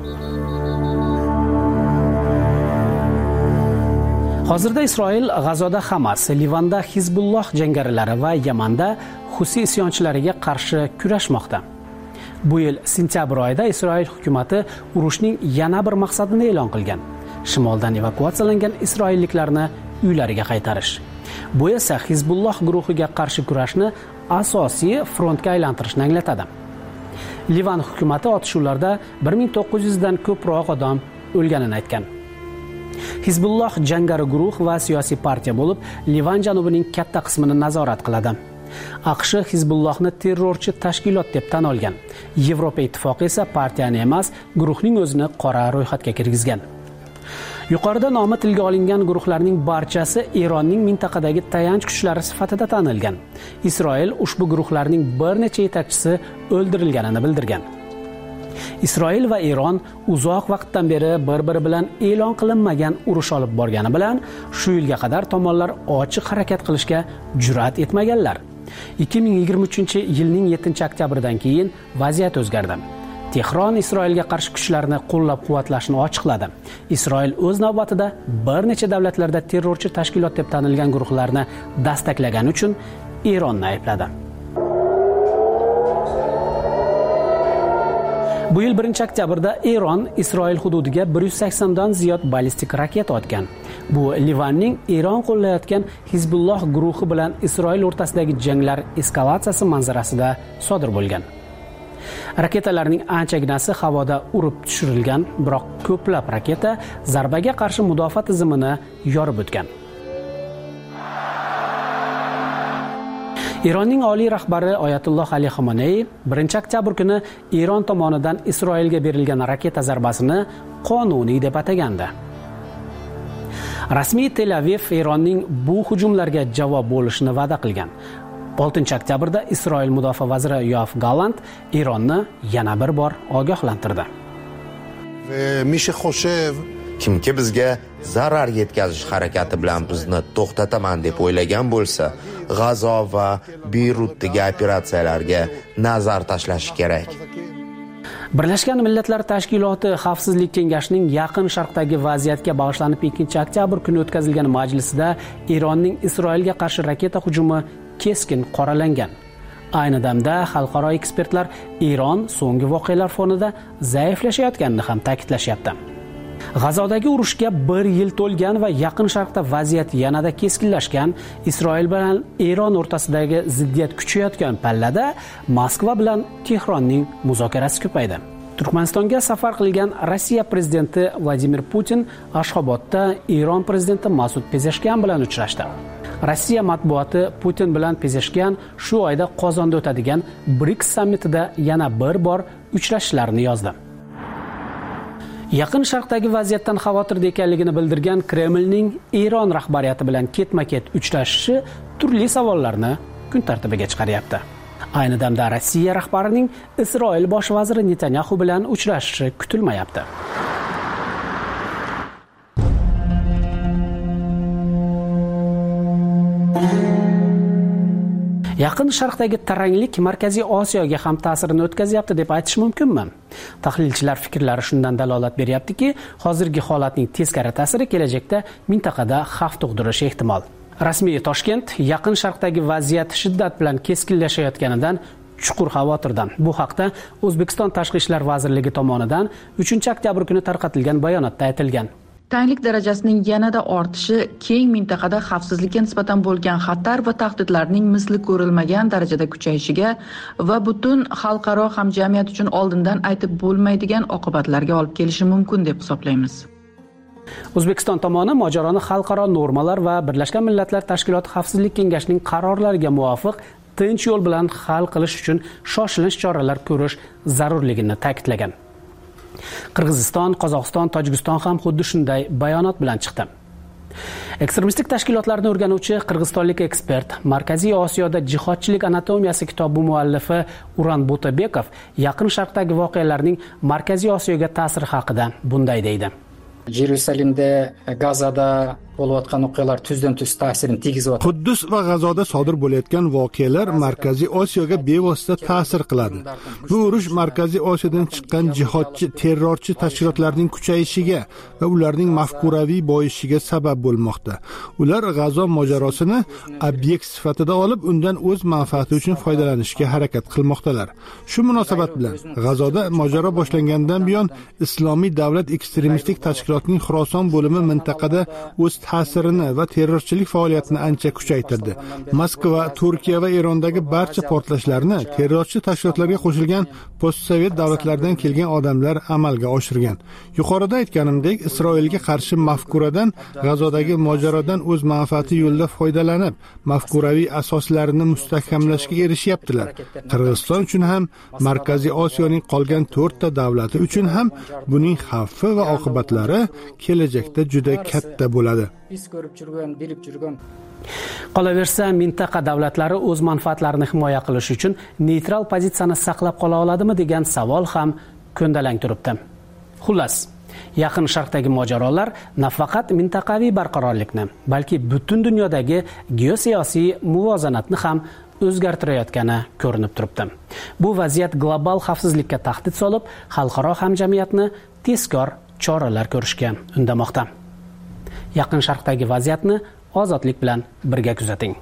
Hozirda Isroil G'azoda Hamas, Livanda Hizbulloh jangarilari va Yamanda Husi isyonchilariga qarshi kurashmoqda. Bu yil sentyabr oyida Isroil hukumatı urushning yana bir maqsadini e'lon qilgan. Shimoldan evakuatsiyalangan isroilliklarni uylariga qaytarish. Bu esa Hizbulloh guruhiga qarshi kurashni asosiy frontga aylantirishni anglatadi. Livan hukumatı otishuvlarda bir ming to'qqiz yuz dan ko'proq odam o'lganini aytgan. Hizbulloh jangari guruh va siyosiy partiya bo'lib, Livan janubining katta qismini nazorat qiladi. AQSh Hizbullohni terrorchi tashkilot deb tan olgan. Yevropa ittifoqi esa partiyani emas, guruhning o'zini qora ro'yxatga kirgizgan. Yuqorida nomi tilga olingan guruhlarning barchasi Eronning mintaqadagi tayanch kuchlari sifatida tanilgan. Isroil ushbu guruhlarning bir necha yetakchisi o'ldirilganini bildirgan. Isroil va Eron uzoq vaqtdan beri bir-biri bilan e'lon qilinmagan urush olib borgani bilan shu yilga qadar tomonlar ochiq harakat qilishga jur'at etmaganlar. ikki ming yigirma uchinchi yilning yettinchi oktyabridan keyin vaziyat o'zgardi. Tehron Isroilga qarshi kuchlarni qo'llab-quvvatlashni ochiqladi. Isroil o'z navbatida bir necha davlatlarda terrorchi tashkilot deb tanilgan guruhlarni dastaklagani uchun Eronni aybladi. Bu yil birinchi oktyabrda Eron Isroil hududiga bir yuz saksondan ziyod ballistik raketa otgan. Bu Livanning Eron qo'llayotgan Hizbulloh guruhi bilan Isroil o'rtasidagi janglar eskalatsiyasi manzarasida sodir bo'lgan. Raketalarning anchaginasi havoda urib tushirilgan, biroq ko'plab raketa zarbaga qarshi mudofaa tizimini yorib o'tgan. Eronning oliy rahbari Oyatulloh Ali Xomeney birinchi oktyabr kuni Eron tomonidan Isroilga berilgan raketa zarbasini qonuniy deb atagandi. Rasmiy Tel Aviv Eronning bu hujumlarga javob bo'lishini va'da qilgan. oltinchi oktyabrda Isroil mudofaa vaziri Yoav Gallant Eronni yana bir bor ogohlantirdi. Kimki bizga zarar yetkazish harakati bilan bizni to'xtataman deb o'ylagan bo'lsa, G'azo va Beyrutdagi operatsiyalarga nazar tashlashi kerak. Birlashgan Millatlar Tashkiloti Xavfsizlik kengashining Yaqin Sharqdagi vaziyatga bag'ishlanib ikkinchi oktyabr kuni o'tkazilgan majlisida Eronning Isroilga qarshi raketa hujumi keskin qoralangan. Ayni damda xalqaro ekspertlar Eron so'nggi voqealar fonida zaiflashayotganini ham ta'kidlashyapti. G'azodagi urushga bir yil to'lgan va Yaqin Sharqda vaziyat yanada keskinlashgan, Isroil bilan Eron o'rtasidagi ziddiyat kuchayotgan pallada Moskva bilan Tehronning muzokarasi ko'paydi. Turkmanistonga safar qilgan Rossiya prezidenti Vladimir Putin Ashxobodda Eron prezidenti Masud Pezeshkian bilan uchrashdi. Rossiya matbuoti Putin bilan Pezeshkian shu oyda Qozonda o'tadigan BRICS sammitida yana bir bor uchrashishlarini yozdi. Yaqin Sharqdagi vaziyatdan xavotirda ekanligini bildirgan Kremlning Eron rahbariyati bilan ketma-ket uchrashishi turli savollarni kun tartibiga chiqaryapti. Ayni damda Rossiya rahbarining Isroil bosh vaziri Netanyahu bilan uchrashishi kutilmayapti. Yaqin Sharqdagi taranglik Markaziy Osiyoga ham ta'sirini o'tkazyapti deb aytish mumkinmi? Tahlilchilar fikrlari shundan dalolat beryaptiki, hozirgi holatning teskari ta'siri kelajakda mintaqada xavf tug'dirishi ehtimol. Rasmiy Toshkent Yaqin Sharqdagi vaziyat shiddat bilan keskinlashayotganidan chuqur xavotirdan. Bu haqda O'zbekiston Tashqi ishlar vazirligi tomonidan uchinchi oktyabr kuni tarqatilgan bayonotda aytilgan. Tanglik darajasining yanada ortishi keng mintaqada xavfsizlikka nisbatan bo'lgan xatar va tahdidlarning misli ko'rilmagan darajada kuchayishiga va butun xalqaro hamjamiyat uchun oldindan aytib bo'lmaydigan oqibatlarga olib kelishi mumkin deb hisoblaymiz. O'zbekiston tomoni mojaroni xalqaro normalar va Birlashgan Millatlar Tashkiloti Xavfsizlik kengashining qarorlariga muvofiq tinch yo'l bilan hal qilish uchun shoshilinch choralar ko'rish zarurligini ta'kidlagan. Qirg'iziston, Qozog'iston, Tojikiston ham xuddi shunday bayonot bilan chiqdi. Ekstremistik tashkilotlarni o'rganuvchi qirg'izistonlik ekspert, Markaziy Osiyoda jihodchilik anatomiyasi kitobi muallifi Uran Butabekov Yaqin Sharqdagi voqealarning Markaziy Osiyoga ta'siri haqida bunday deydi. Jerusalemda, Gazada bo'layotgan voqealar tuzdan tuz ta'sirini tegizyapti. Quddus va G'azoda sodir bo'layotgan voqealar Markaziy Osiyoga bevosita ta'sir qiladi. Bu urush Markaziy Osiyodan chiqqan jihodchi, terrorchi tashkilotlarning kuchayishiga va ularning mafkuraviy boyishiga sabab bo'lmoqda. Ular G'azo mojarosini obyekt sifatida olib, undan o'z manfaati uchun foydalanishga harakat qilmoqdalar. Shu munosabat bilan G'azoda mojaro boshlangandan buyon Islomiy davlat ekstremistik tashkilotining Xuroson bo'limi mintaqada o'z ta'sirini va terrorchilik faoliyatini ancha kuchaytirdi. Moskva, Turkiya va Erondagi barcha portlashlarni terrorchi tashkilotlarga qo'shilgan postsovet davlatlardan kelgan odamlar amalga oshirgan. Yuqorida aytganimdek, Isroilga qarshi mafkuradan, G'azodagi mojarodan o'z manfaati yo'lida foydalanib, mafkuraviy asoslarini mustahkamlashga erishyaptilar. Qirg'iziston uchun ham, Markaziy Osiyoning qolgan to'rtta davlati uchun ham buning xavfi va oqibatlari kelajakda juda katta bo'ladi. Qolaversa, mintaqa davlatlari o'z manfaatlarini himoya qilish uchun neytral pozitsiyani saqlab qola oladimi degan savol ham ko'ndalang turibdi. Xullas, Yaqin Sharqdagi mojarolar nafaqat mintaqaviy barqarorlikni, balki butun dunyodagi geosiyosiy muvozanatni ham o'zgartirayotgani ko'rinib turibdi. Bu vaziyat global xavfsizlikka tahdid solib, xalqaro hamjamiyatni tezkor choralar ko'rishga undamoqda. Yaqin Sharqdagi vaziyatni ozodlik bilan birga kuzating.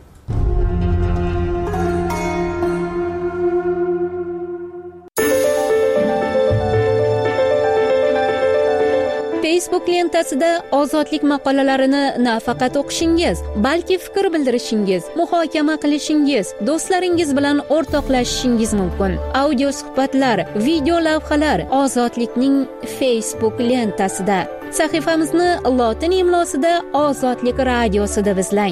Facebook lentasida ozodlik maqolalarini nafaqat o'qishingiz, balki fikr bildirishingiz, muhokama qilishingiz, do'stlaringiz bilan o'rtoqlashishingiz mumkin. Audio suhbatlar, video lavhalar ozodlikning Facebook lentasida. Sahifamizni lotin imlosida Ozodlik radiosi deb izlang.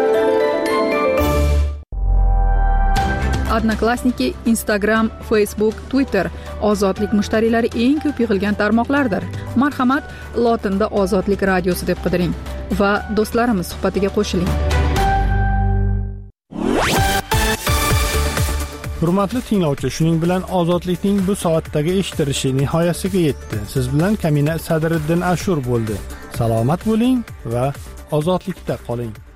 Odnoklassniki, Instagram, Facebook, Twitter ozodlik mushtariylari eng ko'p yig'ilgan tarmoqlardir. Marhamat, lotinda Ozodlik radiosi deb qidiring va do'stlarimiz suhbatiga qo'shiling. Hurmatli tinglovchi, shuning bilan ozodlikning bu soatdagi eshitilishi nihoyasiga yetdi. Siz bilan Kamina Sadriddin Ashur bo'ldi. Salomat bo'ling va ozodlikda qoling.